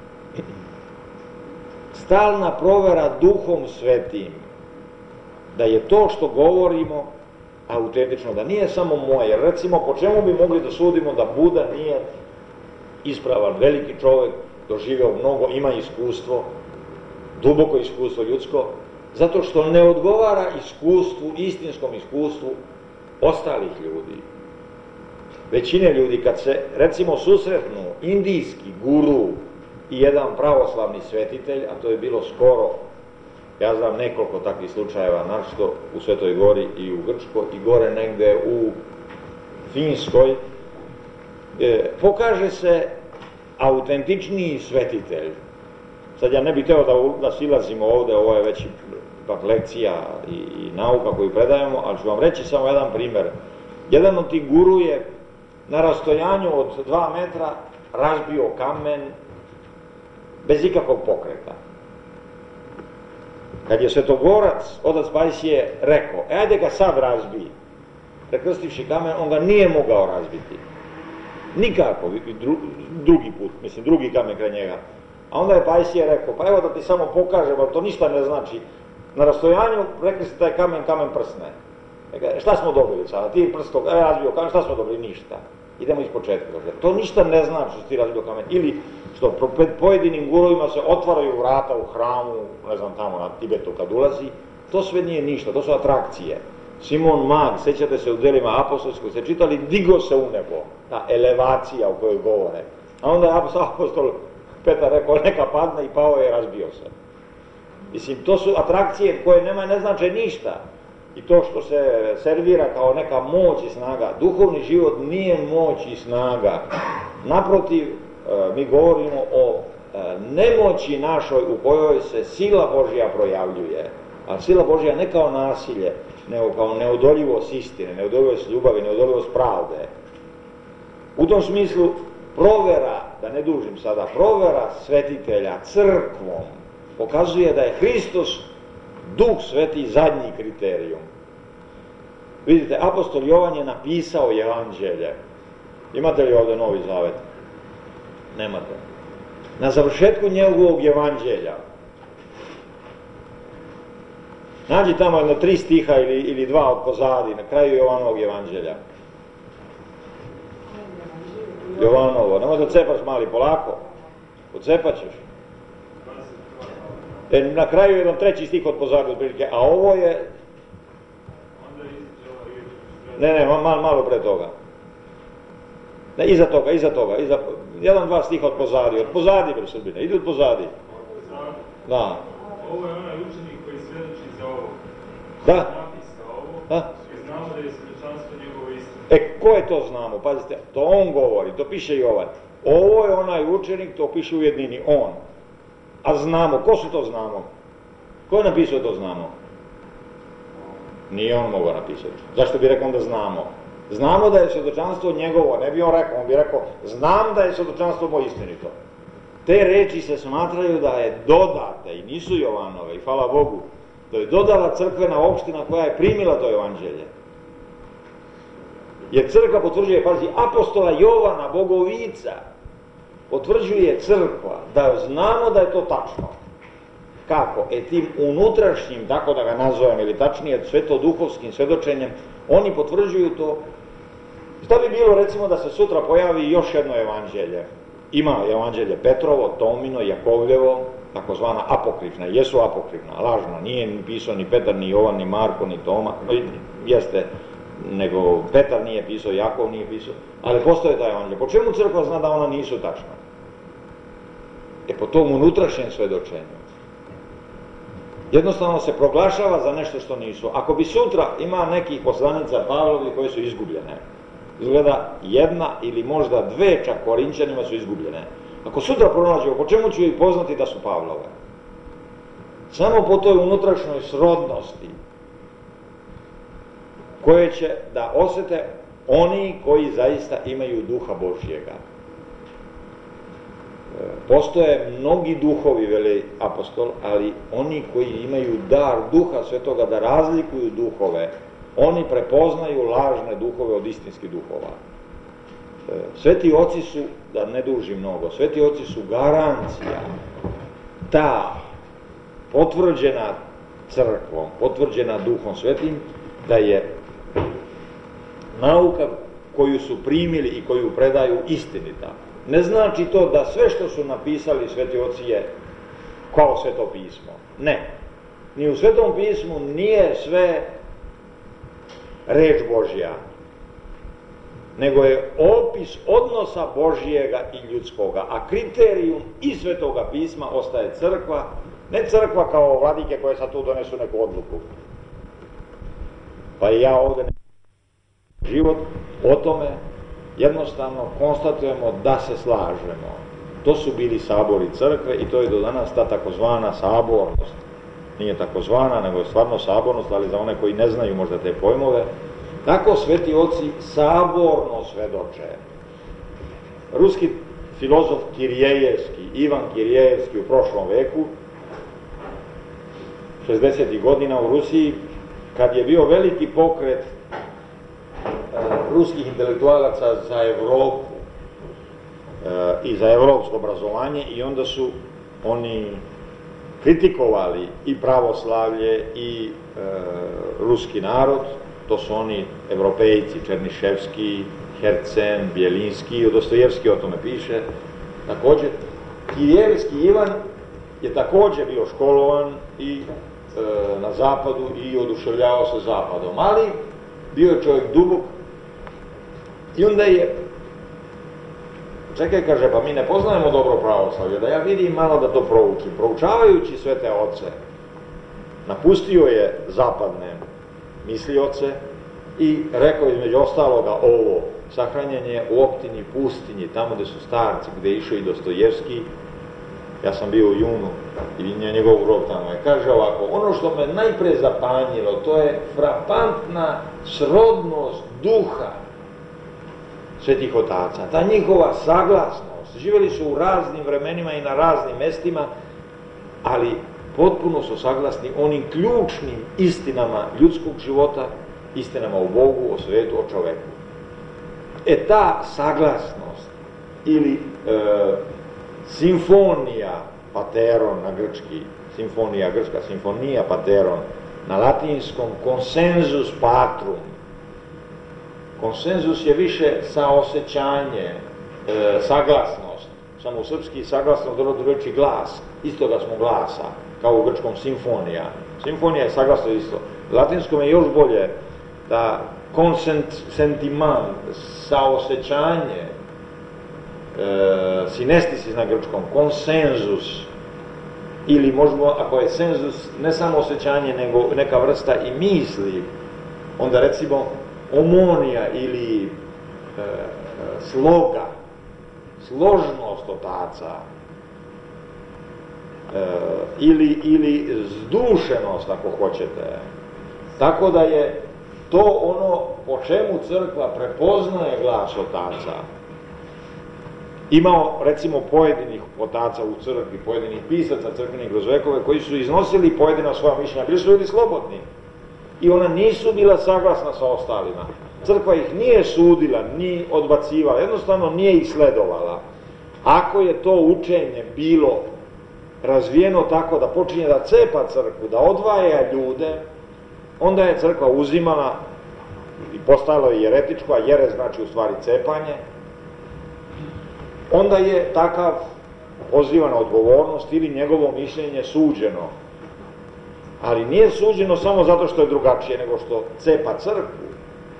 stalna provera Duhom Svetim, da je to što govorimo autentično, da nije samo moje. Jer recimo, po čemu bi mogli da sudimo da Buda nije ispravan, veliki čovjek, doživeo mnogo, ima iskustvo, duboko iskustvo ljudsko, zato što ne odgovara iskustvu, istinskom iskustvu ostalih ljudi. Većine ljudi, kad se recimo susretnu indijski guru i jedan pravoslavni svetitelj, a to je bilo skoro, ja znam nekoliko takvih slučajeva, našto u Svetoj Gori i u Grčkoj i gore negde u Finskoj, pokaže se autentičniji svetitelj. Sad ja ne bih teo da silazimo ovde, ovo je već ipak lekcija i nauka koju predajemo, ali ću vam reći samo jedan primer. Jedan od tih guru je na rastojanju od 2 metra razbio kamen bez ikakvog pokreta. Kad je svetogorac, otac Pajsije, rekao, ajde ga sad razbij, prekrstivši kamen, on ga nije mogao razbiti. Nikako, drugi kamen kraj njega. A onda je Pajsije rekao, pa evo da ti samo pokažem, ali to ništa ne znači. Na rastojanju rekli ste taj kamen prsne. Šta smo dobili sada? Ti prsto razbio kamen, šta smo dobili? Ništa. Idemo iz početka. To ništa ne znači što ti razbio kamen. Ili što pred pojedinim gurovima se otvaraju vrata u hramu, ne znam tamo na Tibetu kad ulazi, to sve nije ništa, to su atrakcije. Simon Mag, sećate se u delima apostolskoj, ste čitali, digo se u nebo, ta elevacija o kojoj govore. A onda je apostol Petar rekao, neka padne i pao je i razbio se. Mislim, to su atrakcije koje ne znače ništa. I to što se servira kao neka moć i snaga, duhovni život nije moć i snaga. Naprotiv, mi govorimo o nemoći našoj u kojoj se sila Božja projavljuje. A sila Božja ne kao nasilje, nego kao neodoljivost istine, neodoljivost ljubavi, neodoljivost pravde. U tom smislu, provera, da ne dužim sada, provera svetitelja crkvom pokazuje da je Hristos, Duh Sveti, zadnji kriterijum. Vidite, apostol Jovan je napisao evanđelje. Imate li ovdje Novi Zavet? Nemate. Na završetku njegovog evanđelja nađi tamo jedno 3 stiha ili 2 od pozadi, na kraju Jovanovog evanđelja. Jovanovo, nemoj da cepaš mali, polako. Odcepat ćeš. Na kraju jedan 3. stih od pozadi otprilike, a ovo je... Ne, malo pre toga. Ne, iza toga. 1-2 stiha od pozadi, bre Srbine, ide od pozadi. Da. Ovo je onaj učenik koji svjedoči za ovo. Da. Napisao ovo, i znamo da je svjedočanstvo njegovo istina. Ko je to znamo? Pazite, to on govori, to piše Jovan. Ovo je onaj učenik, to piše u jednini, on. A znamo, ko su to znamo? Ko je napisao to znamo? Nije on mogao napisati. Zašto bi rekao da znamo? Znamo da je svjedočanstvo njegovo, ne bi on rekao, on bi rekao, znam da je svjedočanstvo moje istinito. Te reči se smatraju da je dodate, i nisu Jovanove, i hvala Bogu, to je dodala crkvena opština koja je primila to evanđelje. Jer crkva potvrđuje, pazi, apostola Jovana, Bogovica, potvrđuje crkva, da znamo da je to tačno. Kako? Tim unutrašnjim, tako da ga nazovem, ili tačnije svetoduhovskim svedočenjem, oni potvrđuju to. Šta bi bilo, recimo, da se sutra pojavi još jedno evanđelje? Ima evanđelje Petrovo, Tomino, Jakovljevo, takozvana apokrifna, jesu apokrifna, lažna, nije ni pisao ni Petar, ni Jovan, ni Marko, ni Toma, jeste, nego Petar nije pisao, Jakov nije pisao, ali postoje ta evanđelja. Po čemu crkva zna da ona nisu tačna? Po tom unutrašnjem svedočenju. Jednostavno se proglašava za nešto što nisu. Ako bi sutra ima nekih poslanica Pavlovi koje su izgubljene, izgleda jedna ili možda dve čak Korinčanima su izgubljene. Ako sutra pronađemo, po čemu ću ih poznati da su Pavlove? Samo po toj unutrašnjoj srodnosti koje će da osjete oni koji zaista imaju duha Božjega. Postoje mnogi duhovi, veli apostol, ali oni koji imaju dar duha svetoga da razlikuju duhove, oni prepoznaju lažne duhove od istinskih duhova. Sveti oci su, da ne duži mnogo, sveti oci su garancija, ta potvrđena crkvom, potvrđena Duhom Svetim, da je nauka koju su primili i koju predaju istinita. Ne znači to da sve što su napisali sveti oci je kao Sveto pismo. Ne. Ni u Svetom pismu nije sve reč Božja, nego je opis odnosa Božjega i ljudskoga, a kriterijum i Svetoga pisma ostaje crkva, ne crkva kao vladike koje sad tu donesu neku odluku. Pa i ja ovdje život o tome jednostavno konstatujemo da se slažemo. To su bili sabori crkve i to je do danas ta takozvana sabornost. Nije takozvana, nego je stvarno sabornost, ali za one koji ne znaju možda te pojmove. Tako sveti oci saborno svedoče. Ruski filozof Kirjejevski, Ivan Kirjejevski u prošlom veku, 60. godina u Rusiji, kad je bio veliki pokret ruskih intelektualaca za Evropu i za evropsko obrazovanje, i onda su oni kritikovali i pravoslavlje i ruski narod. To su oni evropejci, Černiševski, Hercen, Bjelinski, Dostojevski o tome piše. Također, Kirjejevski Ivan je također bio školovan i na zapadu i oduševljavao se zapadom, ali bio je čovjek dubok. I onda je, čekaj, kaže, pa mi ne poznajemo dobro pravoslavlje, da ja vidim malo da to proučim. Proučavajući sve te oce, napustio je zapadne mislioce i rekao između ostaloga ovo: sahranjen je u optini pustinji, tamo gde su starci, gde je išao i Dostojevski. Ja sam bio u junu i njegov grob tamo je. Kaže ovako: ono što me najpre zapanjilo, to je frapantna srodnost duha svetih otaca, ta njihova saglasnost. Živjeli su u raznim vremenima i na raznim mestima, ali potpuno su saglasni onim ključnim istinama ljudskog života, istinama o Bogu, o svetu, o čoveku. Ta saglasnost ili simfonija pateron na grčki, simfonija grčka, simfonija pateron na latinskom, konsenzus patrum. Konsenzus je više saosećanje, saglasnost. Samo u srpski saglasnost od reči glas, istoga smo glasa, kao u grčkom simfonija. Simfonija je saglasno isto. U latinskom je još bolje, da sentiment, saosećanje, sinestisis na grčkom, konsenzus, ili možemo, ako je senzus, ne samo osjećanje, nego neka vrsta i misli, onda recimo omonija ili sloga, složnost otaca, ili zdušenost, ako hoćete, Tako da je to ono po čemu crkva prepoznaje glas otaca. Imao, recimo, pojedinih otaca u crkvi, pojedinih pisaca crkvenih kroz vekove, koji su iznosili pojedina svoja mišljenja, bili su ljudi slobodni. I ona nisu bila saglasna sa ostalima. Crkva ih nije sudila, ni odbacivala, jednostavno nije ih sledovala. Ako je to učenje bilo razvijeno tako da počinje da cepa crkvu, da odvaja ljude, onda je crkva uzimala i postalo je jeretičko, a jere znači u stvari cepanje, onda je takav pozivan na odgovornost ili njegovo mišljenje suđeno. Ali nije suđeno samo zato što je drugačije, nego što cepa crkvu.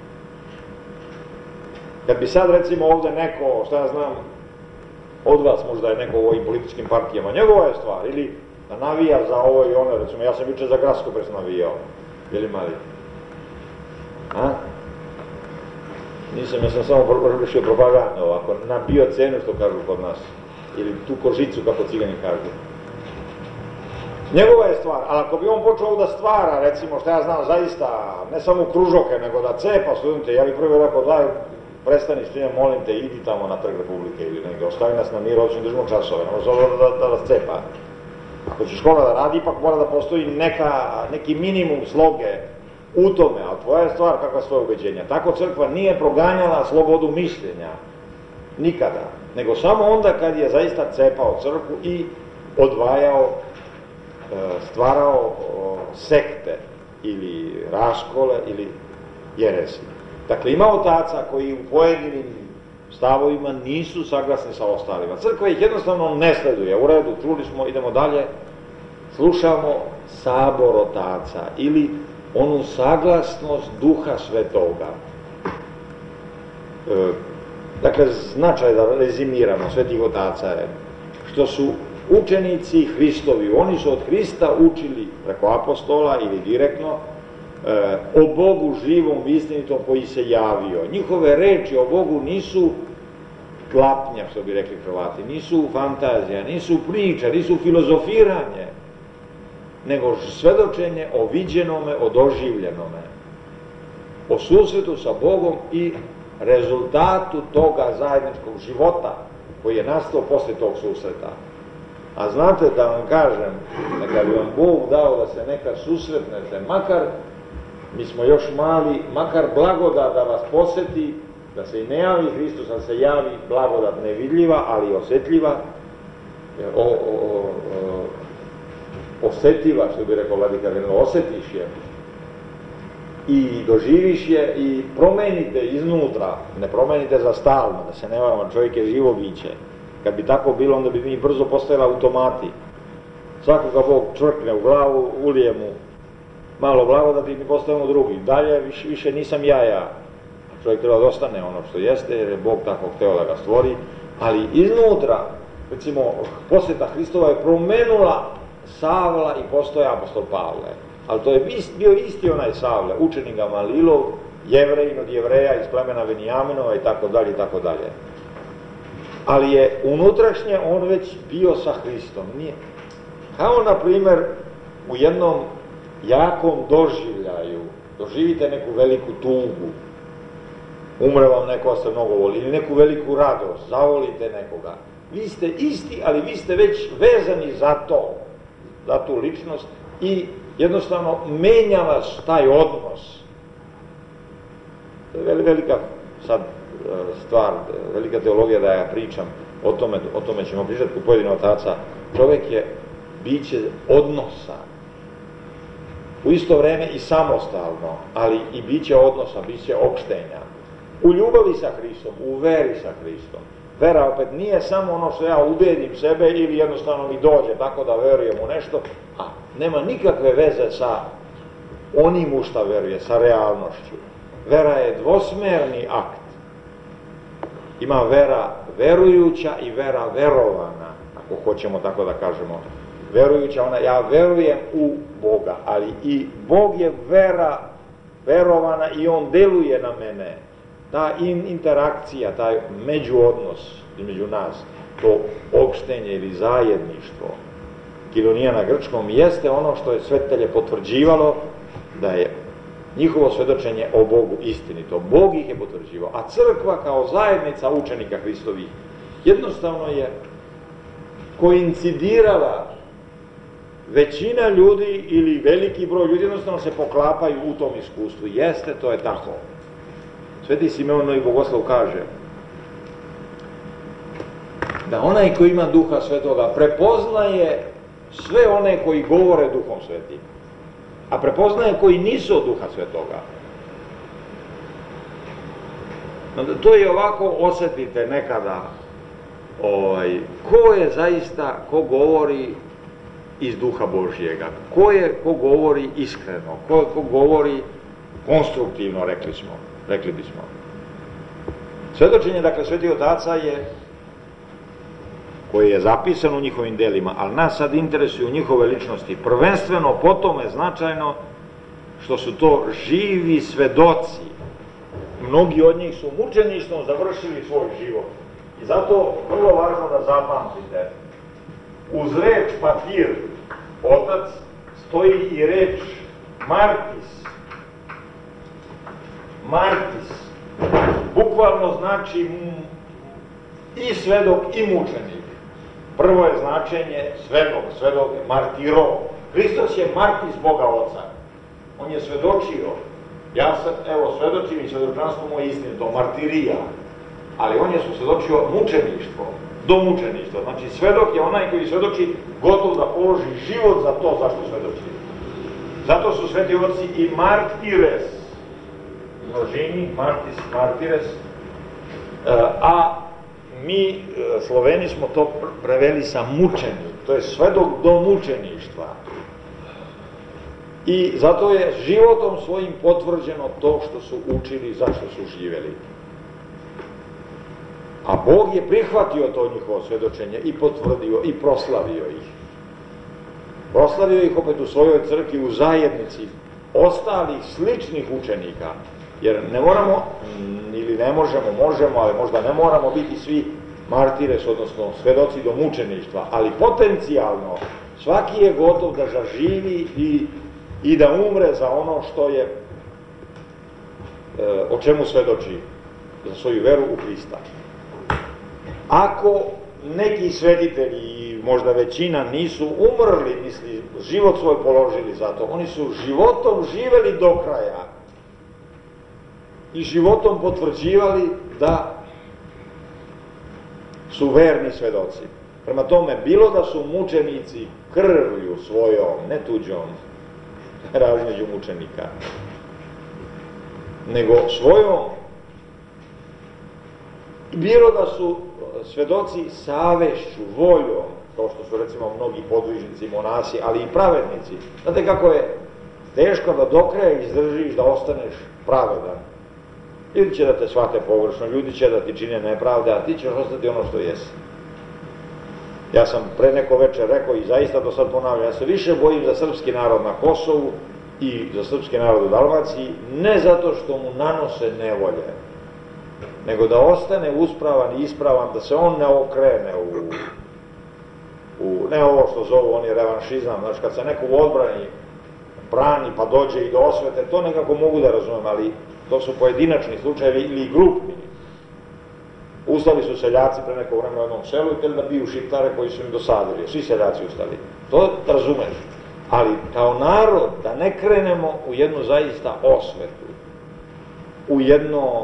Kad bi sad recimo ovde neko, šta ja znam, od vas možda je neko u ovim političkim partijama, njegova je stvar, ili da navija za ovo i ono, recimo ja sam juče za Gradsko pres navijao, bili mali? A? Nisam, ja sam samo vršio propagandu ovako, nabio cenu što kažu kod nas, ili tu kožicu kako cigani kažu. Njegova je stvar, ali ako bi on počeo da stvara, recimo, šta ja znam, zaista, ne samo kružoke, nego da cepa studente, ja bih prvo rekao, daj, prestani s time, molim te, idi tamo na Trg Republike ili negdje, ostavi nas na miru, hoćemo držimo časove, ne može da nas cepa. Ako će škola da radi, ipak mora da postoji neki minimum sloge u tome, ali tvoja je stvar kakva svoje ubeđenja. Tako crkva nije proganjala slobodu mišljenja, nikada, nego samo onda kad je zaista cepao crkvu i odvajao, stvarao sekte ili raskole ili jeresi. Dakle, ima otaca koji u pojedinim stavovima nisu saglasni sa ostalima. Crkva ih jednostavno ne sleduje. U redu, čuli smo, idemo dalje, slušamo sabor otaca ili onu saglasnost Duha Svetoga. Dakle, značaj da rezimiramo svetih otaca je što su učenici Hristovi, oni su od Hrista učili preko apostola ili direktno o Bogu živom, istinitom koji se javio. Njihove reči o Bogu nisu klapnja, što bi rekli Hrvati, nisu fantazija, nisu priča, nisu filozofiranje, nego svedočenje o viđenome, o doživljenome, o susretu sa Bogom i rezultatu toga zajedničkog života koji je nastao posle tog susreta. A znate, da vam kažem, neka bi vam Bog dao da se nekad susretnete, makar, mi smo još mali, makar blagodat da vas poseti, da se i ne javi Hristos, da se javi blagodat nevidljiva, ali osjetljiva, osjetljiva, što bi rekao vladika, osjetiš je i doživiš je i promenite iznutra, ne promenite za stalno, da se ne varamo, čovjek je živo biće. Kad bi tako bilo, onda bi mi brzo postajali automati. Svakoga Bog čvrkne u glavu, ulije mu malo blagodati i mi postajemo drugi. Dalje više nisam ja. Čovjek treba da ostane ono što jeste, jer je Bog tako hteo da ga stvori, ali iznutra, recimo, posjeta Hristova je promenula Savla i postoje apostol Pavle. Ali to je bio isti onaj Savle, učenik Gamalilov, Jevrejin od Jevreja iz plemena Venijaminova i tako dalje i tako dalje. Ali je unutrašnje on već bio sa Hristom. Nije. Kao, na primjer, u jednom jakom doživljaju, doživite neku veliku tugu, umre vam neko, vas se mnogo voli, ili neku veliku radost, zavolite nekoga. Vi ste isti, ali vi ste već vezani za to, za tu ličnost i jednostavno menja vas taj odnos. To je velika sad stvar, velika teologija da ja pričam, o tome ćemo pričati u pojedinog otaca. Čovjek je biće odnosa, u isto vreme i samostalno, ali i biće odnosa, biće opštenja. U ljubavi sa Hristom, u veri sa Hristom. Vera opet nije samo ono što ja ubedim sebe ili jednostavno mi dođe tako da verujem u nešto, a nema nikakve veze sa onim u šta veruje, sa realnošću. Vera je dvosmerni akt. Ima vera verujuća i vera verovana, ako hoćemo tako da kažemo. Verujuća, ja verujem u Boga, ali i Bog je vera verovana i on deluje na mene. Ta interakcija, taj međuodnos između nas, to opštenje ili zajedništvo, kilonija na grčkom, jeste ono što je svetitelje potvrđivalo da je njihovo svedočenje o Bogu istinito. Bog ih je potvrđivao, a crkva kao zajednica učenika Hristovih jednostavno je koincidirala. Većina ljudi ili veliki broj ljudi jednostavno se poklapaju u tom iskustvu. Jeste, to je tako. Sveti Simeon Novi Bogoslav kaže da onaj koji ima Duha Svetoga prepoznaje sve one koji govore Duhom Svetim, a prepoznaje koji nisu od Duha Svetoga. To je ovako, osjetite nekada ko je zaista, ko govori iz Duha Božjega, ko govori iskreno, ko govori konstruktivno, rekli bismo. Svedočenje, dakle, Svetih Otaca je, koje je zapisano u njihovim delima, ali nas sad interesuju njihove ličnosti, prvenstveno po tome značajno što su to živi svedoci. Mnogi od njih su mučeništvom završili svoj život. I zato vrlo važno da zapamtite, uz reč patir, otac, stoji i reč martis. Martis bukvalno znači i svedok i mučenik. Prvo je značenje svedok je martiro. Hristos je martis Boga Oca. On je svedočio. Ja sad, svedočim i svedočanstvo moje istinito, martirija. Ali on je svedočio mučeništvo, do mučeništva. Znači, svedok je onaj koji svedoči gotov da položi život za to zašto svedoči. Zato su sveti oci i martires, množini, martis, martires, a mi, Sloveni, smo to preveli sa mučenik, to je svedok do mučeništva. I zato je životom svojim potvrđeno to što su učili, zašto su živjeli. A Bog je prihvatio to njihovo svedočenje i potvrdio i proslavio ih. Proslavio ih opet u svojoj crkvi, u zajednici ostalih sličnih učenika. Jer ne moramo, ili ne možemo, ali možda ne moramo biti svi martires, odnosno svedoci do mučeništva, ali potencijalno svaki je gotov da zaživi i da umre za ono što je, o čemu svedoči, za svoju veru u Hrista. Ako neki sveditelji, možda većina, nisu umrli, misli, život svoj položili za to, oni su životom živeli do kraja i životom potvrđivali da su verni svedoci. Prema tome, bilo da su mučenici krvlju svojom, ne tuđom, razmeđu mučenika, nego svojom, bilo da su svedoci savešću, voljom, kao što su recimo mnogi podvižnici, monasi, ali i pravednici. Znate kako je teško da do kraja izdržiš da ostaneš pravedan. Ljudi će da te shvate pogrešno, ljudi će da ti čine nepravde, a ti ćeš ostati ono što jesi. Ja sam pre neko večer rekao i zaista to sad ponavljam, ja se više bojim za srpski narod na Kosovu i za srpski narod u Dalmaciji, ne zato što mu nanose nevolje, nego da ostane uspravan i ispravan, da se on ne okrene u ne ovo što zovu oni revanšizam, znači kad se neko u odbrani brani pa dođe i do osvete, to nekako mogu da razumem, ali to su pojedinačni slučajevi ili grupni. Ustali su seljaci pre nekog vremena u jednom selu i htjeli da biju šiptare koji su im dosadili, svi seljaci ustali. To razumeš, ali kao narod da ne krenemo u jednu zaista osvetu, u jedno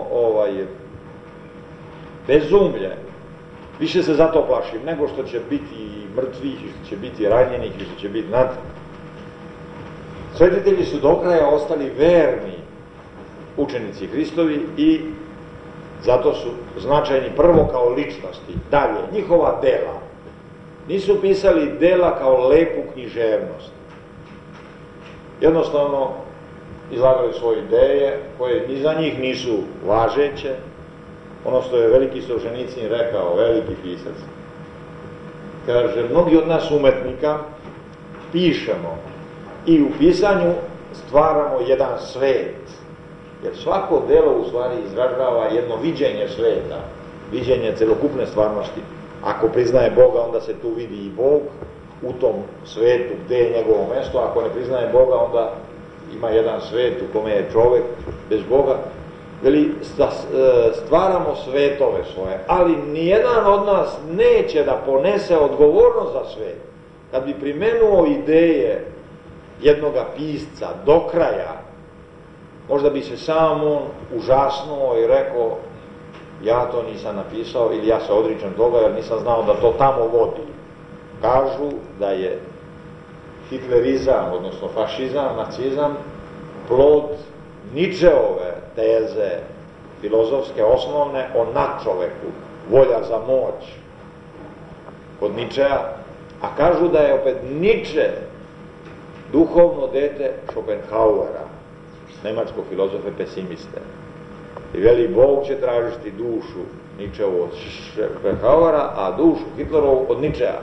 bezumlje. Više se zato plašim, nego što će biti mrtvih, što će biti ranjenih, što će biti Svetitelji su do kraja ostali verni učenici Hristovi i zato su značajni prvo kao ličnosti. Dalje, njihova dela. Nisu pisali dela kao lepu književnost. Jednostavno izlagali svoje ideje koje ni za njih nisu važeće. Ono što je veliki Solženicin rekao, veliki pisac. Kaže, mnogi od nas umetnika pišemo i u pisanju stvaramo jedan svet. Jer svako delo u stvari izražava jedno viđenje sveta, viđenje celokupne stvarnosti. Ako priznaje Boga, onda se tu vidi i Bog u tom svetu, gde je njegovo mesto. Ako ne priznaje Boga, onda ima jedan svet u kome je čovek bez Boga, veli, stvaramo svetove svoje, ali nijedan od nas neće da ponese odgovornost za svet. Kad bi primenuo ideje jednoga pisca do kraja, možda bi se sam on užasnuo i rekao, ja to nisam napisao ili ja se odričem toga jer nisam znao da to tamo vodi. Kažu da je hitlerizam, odnosno fašizam, nacizam, plod Ničeove teze filozofske osnovne o nadčoveku, volja za moć kod Ničea, a kažu da je opet Niče duhovno dete Schopenhauera, nemačkog filozofe pesimiste. I veli, Bog će tražiti dušu Ničevu od Schopenhauera, a dušu Hitlerovu od Ničea.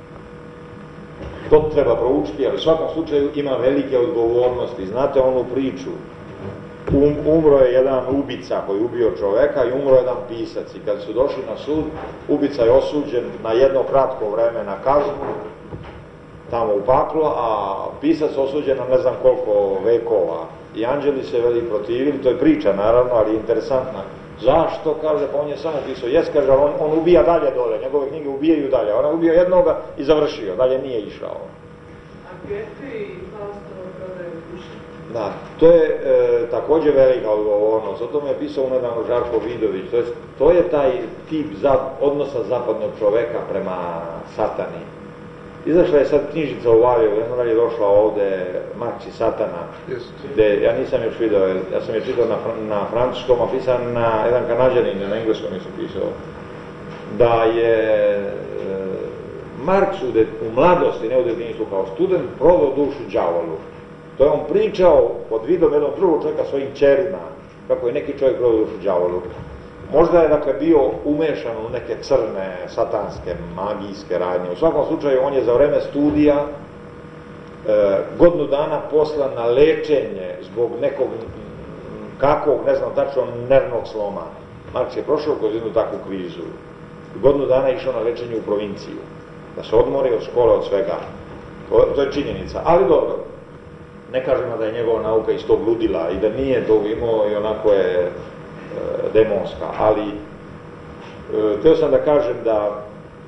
To treba proučiti, ali u svakom slučaju ima velike odgovornosti. Znate onu priču, umro je jedan ubica koji je ubio čoveka i umro jedan pisac. I kad su došli na sud, ubica je osuđen na jedno kratko vreme na kaznu, tamo u paklo, a pisac osuđen na ne znam koliko vekova. I anđeli se veli protivili, to je priča naravno, ali interesantna. Zašto, kaže, pa on je samo pisao, kaže, on ubija dalje dole, njegove knjige ubijaju dalje, on je ubio jednoga i završio, dalje nije išao. A Goethe i Faustovo prodaju duše? Da, to je također velika odgovornost, o tome je pisao nedavno Žarko Vidović, to je taj tip odnosa zapadnog čoveka prema satani. Izašla je sad knjižica u Valjevu, ne znam da li je došla ovde, Marks i Satana, gde, ja nisam još vidio, ja sam je čitao na francuskom, a pisan na jedan Kanađanin, na engleskom nisam pisao, da je Marks u mladosti, ne u detinjstvu, kao student, prodao dušu đavolu. To je on pričao pod vidom jednog drugog čovjeka svojim ćerima, kako je neki čovjek prodao dušu đavolu. Možda je, dakle, bio umešan u neke crne, satanske, magijske radnje. U svakom slučaju, on je za vreme studija godinu dana poslan na lečenje zbog nekog, kakvog, ne znam tačno, nervnog sloma. Marks je prošao kroz jednu takvu krizu. Godinu dana je išao na lečenje u provinciju. Da se odmori od škole, od svega. To je činjenica. Ali dobro, ne kažemo da je njegova nauka iz tog ludila i da nije to imao i onako je demonska, ali htio sam da kažem da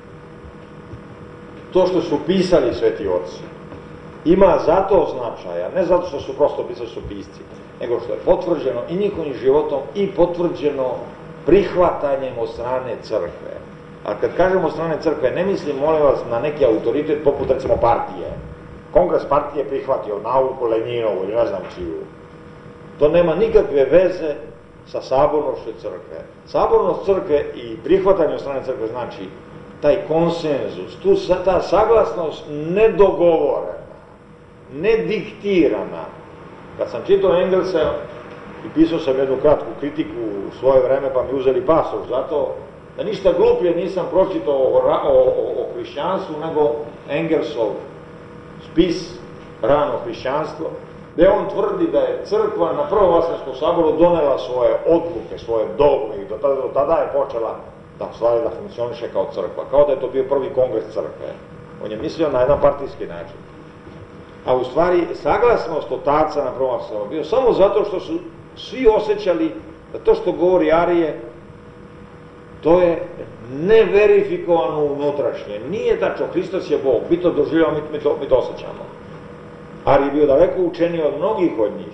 to što su pisali sveti oci ima zato značaja, ne zato što su prosto pisali su pisci, nego što je potvrđeno i njihovim životom i potvrđeno prihvatanjem od strane crkve. A kad kažemo od strane crkve, ne mislim, molim vas, na neki autoritet poput, recimo, partije. Kongres partije prihvatio nauku Lenjinovu ili ne znam čiju. To nema nikakve veze sa sabornošću crkve. Sabornost crkve i prihvatanje od strane crkve znači taj konsenzus, ta saglasnost nedogovorena, nediktirana. Kad sam čitao Engelsa i pisao sam jednu kratku kritiku u svoje vreme, pa mi uzeli pasoš, zato da ništa gluplje nisam pročitao o hrišćanstvu nego Engelsov spis Rano hrišćanstvo, gde on tvrdi da je crkva na Prvom Vaseljanskom saboru donela svoje odluke, svoje dogme i do tada je počela da funkcioniše kao crkva, kao da je to bio prvi kongres crkve. On je mislio na jedan partijski način. A u stvari saglasnost otaca na Prvom Vaseljanskom saboru bio samo zato što su svi osjećali da to što govori Arije, to je neverifikovano unutrašnje. Nije tačno, Hristos je Bog, mi to doživljamo, mi to osjećamo. Arij je bio daleko učeniji od mnogih od njih.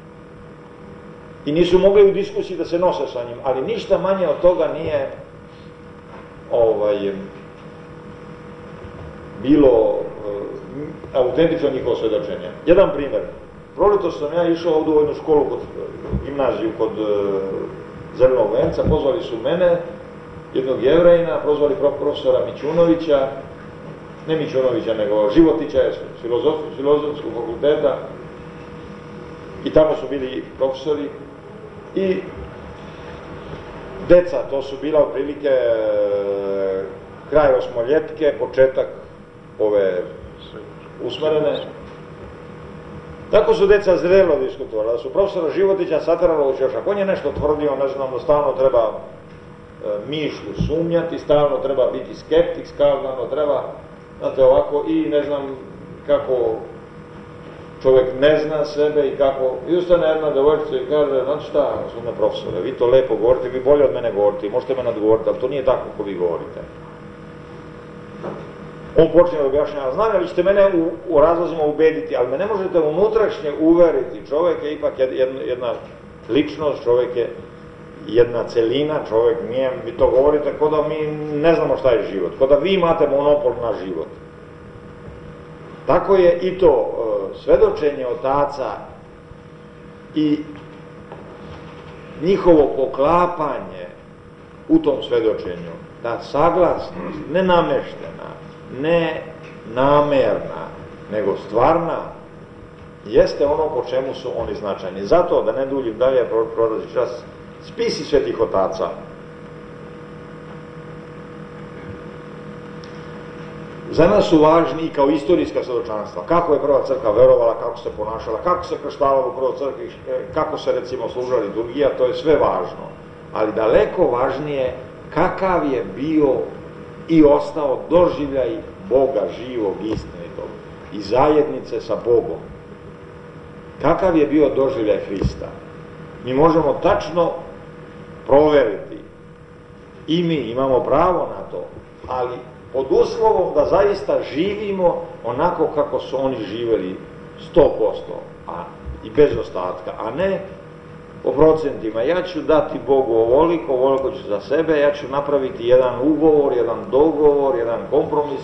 I nisu mogli u diskusiji da se nose sa njim, ali ništa manje od toga nije bilo autentično njihovo svedočenje. Jedan primjer. Proleto sam ja išao ovdje u jednu školu, gimnaziju kod Zelenog venca, pozvali su mene, jednog Jevrejina, pozvali profesora Mićunovića, ne Mićunovića, nego Životića, filozofskog fakulteta, i tamo su bili profesori, i deca, to su bila otprilike kraj osmoljetke, početak ove usmerene. Tako su deca zrelo diskutovali, da su profesora Životića sateralo još, ako on je nešto tvrdio, ne znam, da stalno treba mišlju sumnjati, stalno treba biti skeptik, stalno treba, znate, ovako, i ne znam kako čovjek ne zna sebe i kako, i ustane jedna devojčica i kaže, znate šta, gospodine profesore, vi to lepo govorite, vi bolje od mene govorite, možete me nadgovoriti, ali to nije tako kako vi govorite. On počne da objašnjava, znam li ćete mene u razlozima ubediti, ali me ne možete unutrašnje uveriti. Čovjek je ipak jedna ličnost, čovjek je jedna celina, čovjek nije, vi to govorite kao da mi ne znamo šta je život, kao da vi imate monopol na život. Tako je i to svedočenje otaca i njihovo poklapanje u tom svedočenju, ta saglasnost, ne nameštena, ne namerna, nego stvarna, jeste ono po čemu su oni značajni. Zato, da ne duljim dalje, prolazi čas, spisi svetih otaca. Za nas su važni i kao istorijska svjedočanstva. Kako je prva crkva verovala, kako se ponašala, kako se krštavalo u prvoj crkvi, kako se recimo služila liturgija, to je sve važno. Ali daleko važnije kakav je bio i ostao doživljaj Boga živog, istinitog i zajednice sa Bogom. Kakav je bio doživljaj Hrista? Mi možemo tačno proveriti i mi imamo pravo na to, ali pod uslovom da zaista živimo onako kako su oni živjeli 100%, a i bez ostatka, a ne po procentima. Ja ću dati Bogu ovoliko ću za sebe, ja ću napraviti jedan ugovor, jedan dogovor, jedan kompromis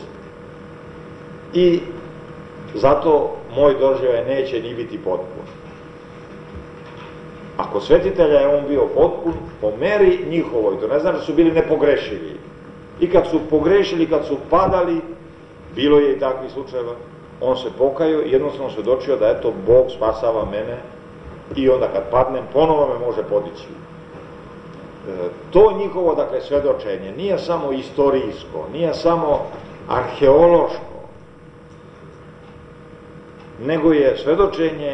i zato moj doživljaj neće ni biti potpun. Ako svetitelja je on bio potpun, po meri njihovoj, to ne znači da su bili nepogrešivi. I kad su pogrešili, kad su padali, bilo je i takvih slučajeva, on se pokajao i jednostavno svjedočio da eto Bog spasava mene i onda kad padnem ponovo me može podići. To njihovo, dakle, svjedočenje nije samo istorijsko, nije samo arheološko, nego je svjedočenje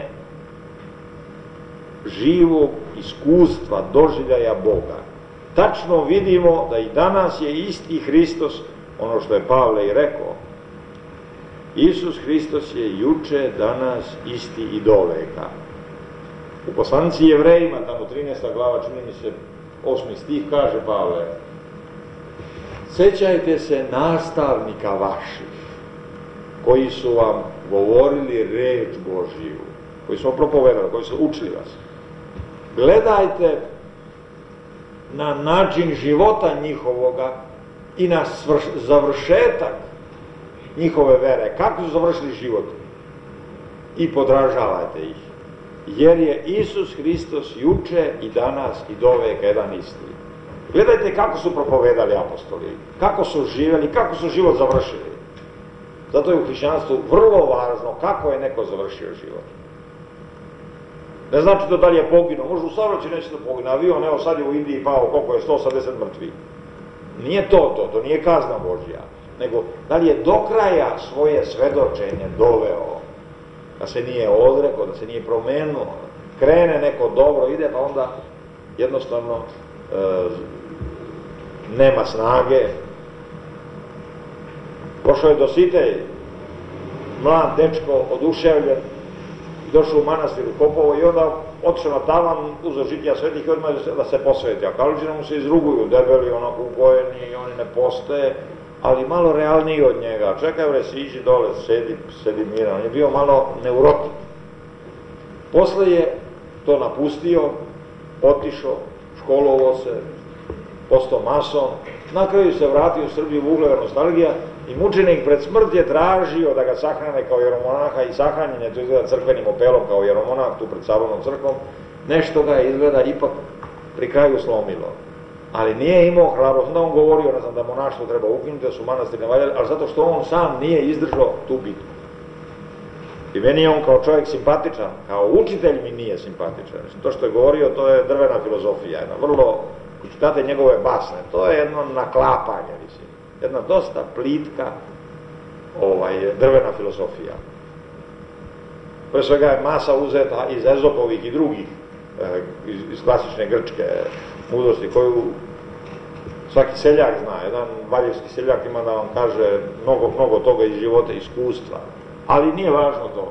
živog iskustva, doživljaja Boga. Tačno vidimo da i danas je isti Hristos, ono što je Pavle i rekao. Isus Hristos je juče, danas isti i doveka. U poslanici Jevrejima, tamo 13. glava, čini mi se 8. stih, kaže Pavle: sjećajte se nastavnika vaših, koji su vam govorili reč Božiju, koji su vam propovedali, koji su učili vas. Gledajte na način života njihovoga i na završetak njihove vere, kako su završili život, i podražavajte ih, jer je Isus Hristos juče i danas i doveka jedan isti. Gledajte kako su propovedali apostoli, kako su živjeli, kako su život završili. Zato je u hrišćanstvu vrlo važno kako je neko završio život. Ne znači to da li je poginuo, može u saobraćaju neće da pogine, avion, evo sad je u Indiji pao, koliko je, 180 mrtvi. Nije to nije kazna Božja, nego da li je do kraja svoje svedočenje doveo, da se nije odrekao, da se nije promenuo, krene neko dobro, ide, pa onda jednostavno nema snage. Došao je Dositej, mlad dečko, oduševljen, došao u manastir u Kopovo i onda otišao na tavan, uzeo žitija svetih i odmah da se posveti. A Kaludžina mu se izruguju, debeli, onako ugojeni, i oni ne postoje, ali malo realniji od njega. Čekaj bre, siđi dole, sedi miran. On je bio malo neurotik. Posle je to napustio, otišao, školovao se, postao mason, na kraju se vratio u Srbiju, Vugljeva nostalgija, i mučenik pred smrt je tražio da ga sahrane kao jeromonaha i sahranjen je, to izgleda crkvenim opelom kao jeromonah tu pred Savonom crkvom. Nešto ga je izgleda ipak pri kraju slomilo. Ali nije imao hrabrost, onda on govorio, ne znam, da monaštvo treba ukinuti, da su manastiri ne valjali, ali zato što on sam nije izdržao tu bitku. I meni je on kao čovjek simpatičan, kao učitelj mi nije simpatičan. Mislim, to što je govorio, to je drvena filozofija, jedna vrlo, ako čitate njegove basne, to je jedno naklapanje, mislim. Jedna dosta plitka drvena filozofija. Pre svega je masa uzeta iz Ezopovih i drugih, iz klasične grčke mudrosti, koju svaki seljak zna. Jedan valjevski seljak ima da vam kaže mnogo toga iz života, iskustva. Ali nije važno to.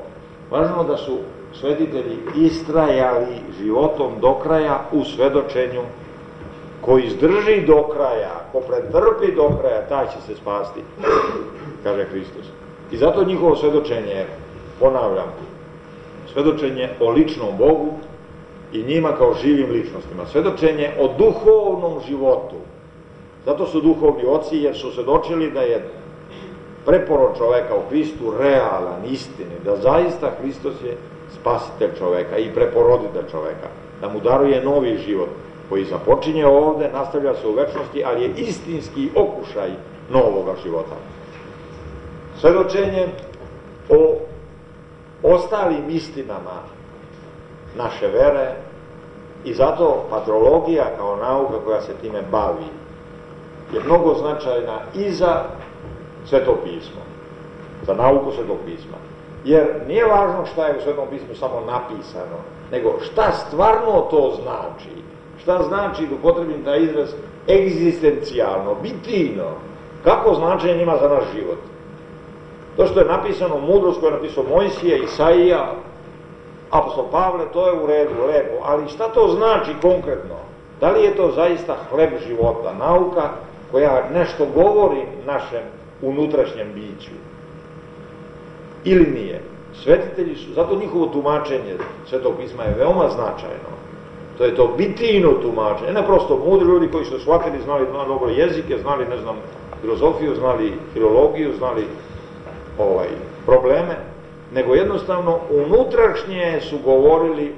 Važno da su svetitelji istrajali životom do kraja u svedočenju. Ko izdrži do kraja, ko pretrpi do kraja, taj će se spasti, kaže Hristos. I zato njihovo svedočenje, ponavljam, svedočenje o ličnom Bogu i njima kao živim ličnostima. Svedočenje o duhovnom životu. Zato su duhovni oci, jer su svedočili da je preporod čoveka u Hristu realan, istini, da zaista Hristos je spasitelj čoveka i preporoditelj čoveka, da mu daruje novi život, koji započinje ovde, nastavlja se u večnosti, ali je istinski okušaj novoga života. Svedočenje o ostalim istinama naše vere i zato patrologija kao nauka koja se time bavi je mnogo značajna i za Sveto pismo, za nauku Svetog pisma. Jer nije važno šta je u Svetom pismu samo napisano, nego šta stvarno to znači. Šta znači, da upotrebim taj izraz, egzistencijalno, bitino, kako značenje ima za naš život. To što je napisano, mudrost koju je napisao Mojsije, Isaija, apostol Pavle, to je u redu, lepo, ali šta to znači konkretno? Da li je to zaista hleb života, nauka koja nešto govori našem unutrašnjem biću? Ili nije? Svetitelji su, zato njihovo tumačenje Svetog pisma je veoma značajno. To je to bitino tumačenje, ne prosto mudri ljudi koji su shvatili, znali dobro jezike, znali, ne znam, filozofiju, znali filologiju, znali probleme, nego jednostavno unutrašnje su govorili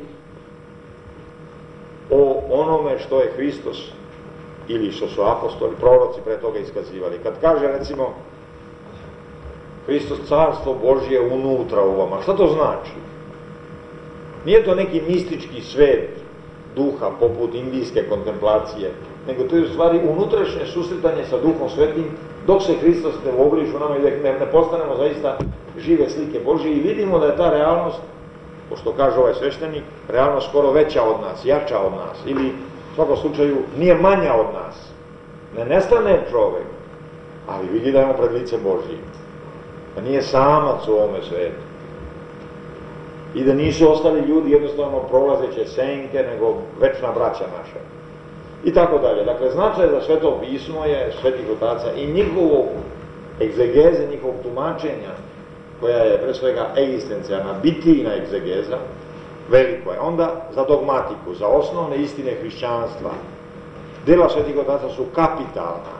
o onome što je Hristos ili što su apostoli, proroci pre toga iskazivali. Kad kaže, recimo, Hristos, carstvo Božje unutra u vama, šta to znači? Nije to neki mistički svet duha, poput indijske kontemplacije, nego to je u stvari unutrašnje susretanje sa Duhom Svetim, dok se Hristos ne uobliči u nama i da ne postanemo zaista žive slike Božje i vidimo da je ta realnost, pošto kaže ovaj sveštenik, realnost skoro veća od nas, jača od nas, ili u svakom slučaju nije manja od nas. Ne nestane čovek, ali vidi da je pred lice Božje, da nije samac u ovome svetu i da nisu ostali ljudi jednostavno prolazeće senke, nego večna braća naša. I tako dalje. Dakle, značaj za Sveto pismo je svetih otaca i njihovo egzegeze, njihovog tumačenja, koja je pre svega egzistencijalna, bitijna egzegeza, veliko je. Onda za dogmatiku, za osnovne istine hrišćanstva. Dela svetih otaca su kapitalna.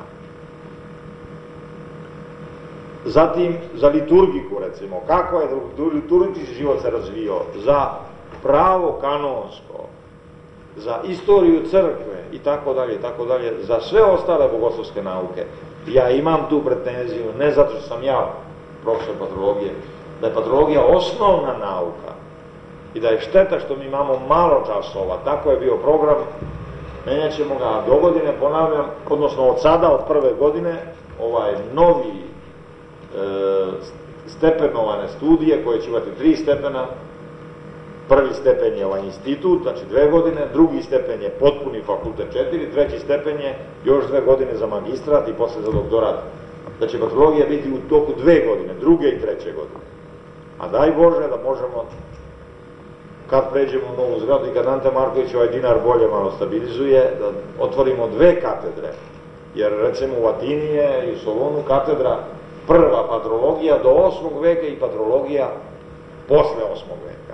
Zatim za liturgiku, recimo, kako je liturgijski život se razvio, za pravo kanonsko, za istoriju crkve i tako dalje, za sve ostale bogoslovske nauke. Ja imam tu pretenziju, ne zato što sam ja profesor patrologije, da je patrologija osnovna nauka i da je šteta što mi imamo malo časova, tako je bio program, menjat ćemo ga do godine, ponavljam, odnosno od sada, od prve godine, novi stepenovane studije koje će imati 3 stepena. Prvi stepen je ovaj institut, znači 2 godine, drugi stepen je potpuni fakultet 4, treći stepen je još 2 godine za magistrat i posle za doktorat. Da će patrologija biti u toku 2 godine, 2. i 3. godine. A daj Bože da možemo, kad pređemo u novu zgradu i kad Ante Marković ovaj dinar bolje malo stabilizuje, da otvorimo 2 katedre. Jer recimo u Atini je i u Solonu katedra prva patrologija do 8. veka i patrologija posle 8. veka.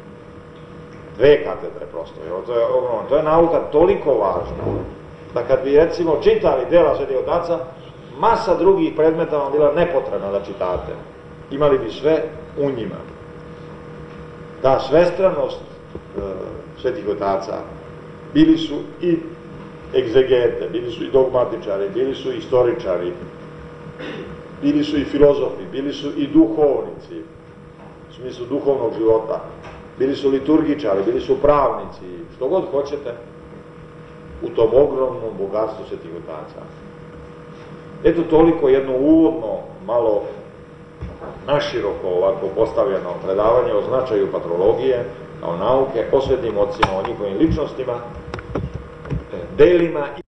2 katedre prosto. To je nauka toliko važna da kad bi recimo čitali dela svetih otaca, masa drugih predmeta vam bila nepotrebna da čitate. Imali bi sve u njima. Ta svestranost svetih otaca, bili su i egzegete, bili su i dogmatičari, bili su i istoričari, bili su i filozofi, bili su i duhovnici, u smislu duhovnog života, bili su liturgičari, bili su pravnici, što god hoćete, u tom ogromnom bogatstvu svetih otaca. Eto toliko jedno uvodno, malo naširoko ovako postavljeno predavanje o značaju patrologije kao nauke, o svetim ocima, o njihovim ličnostima, delima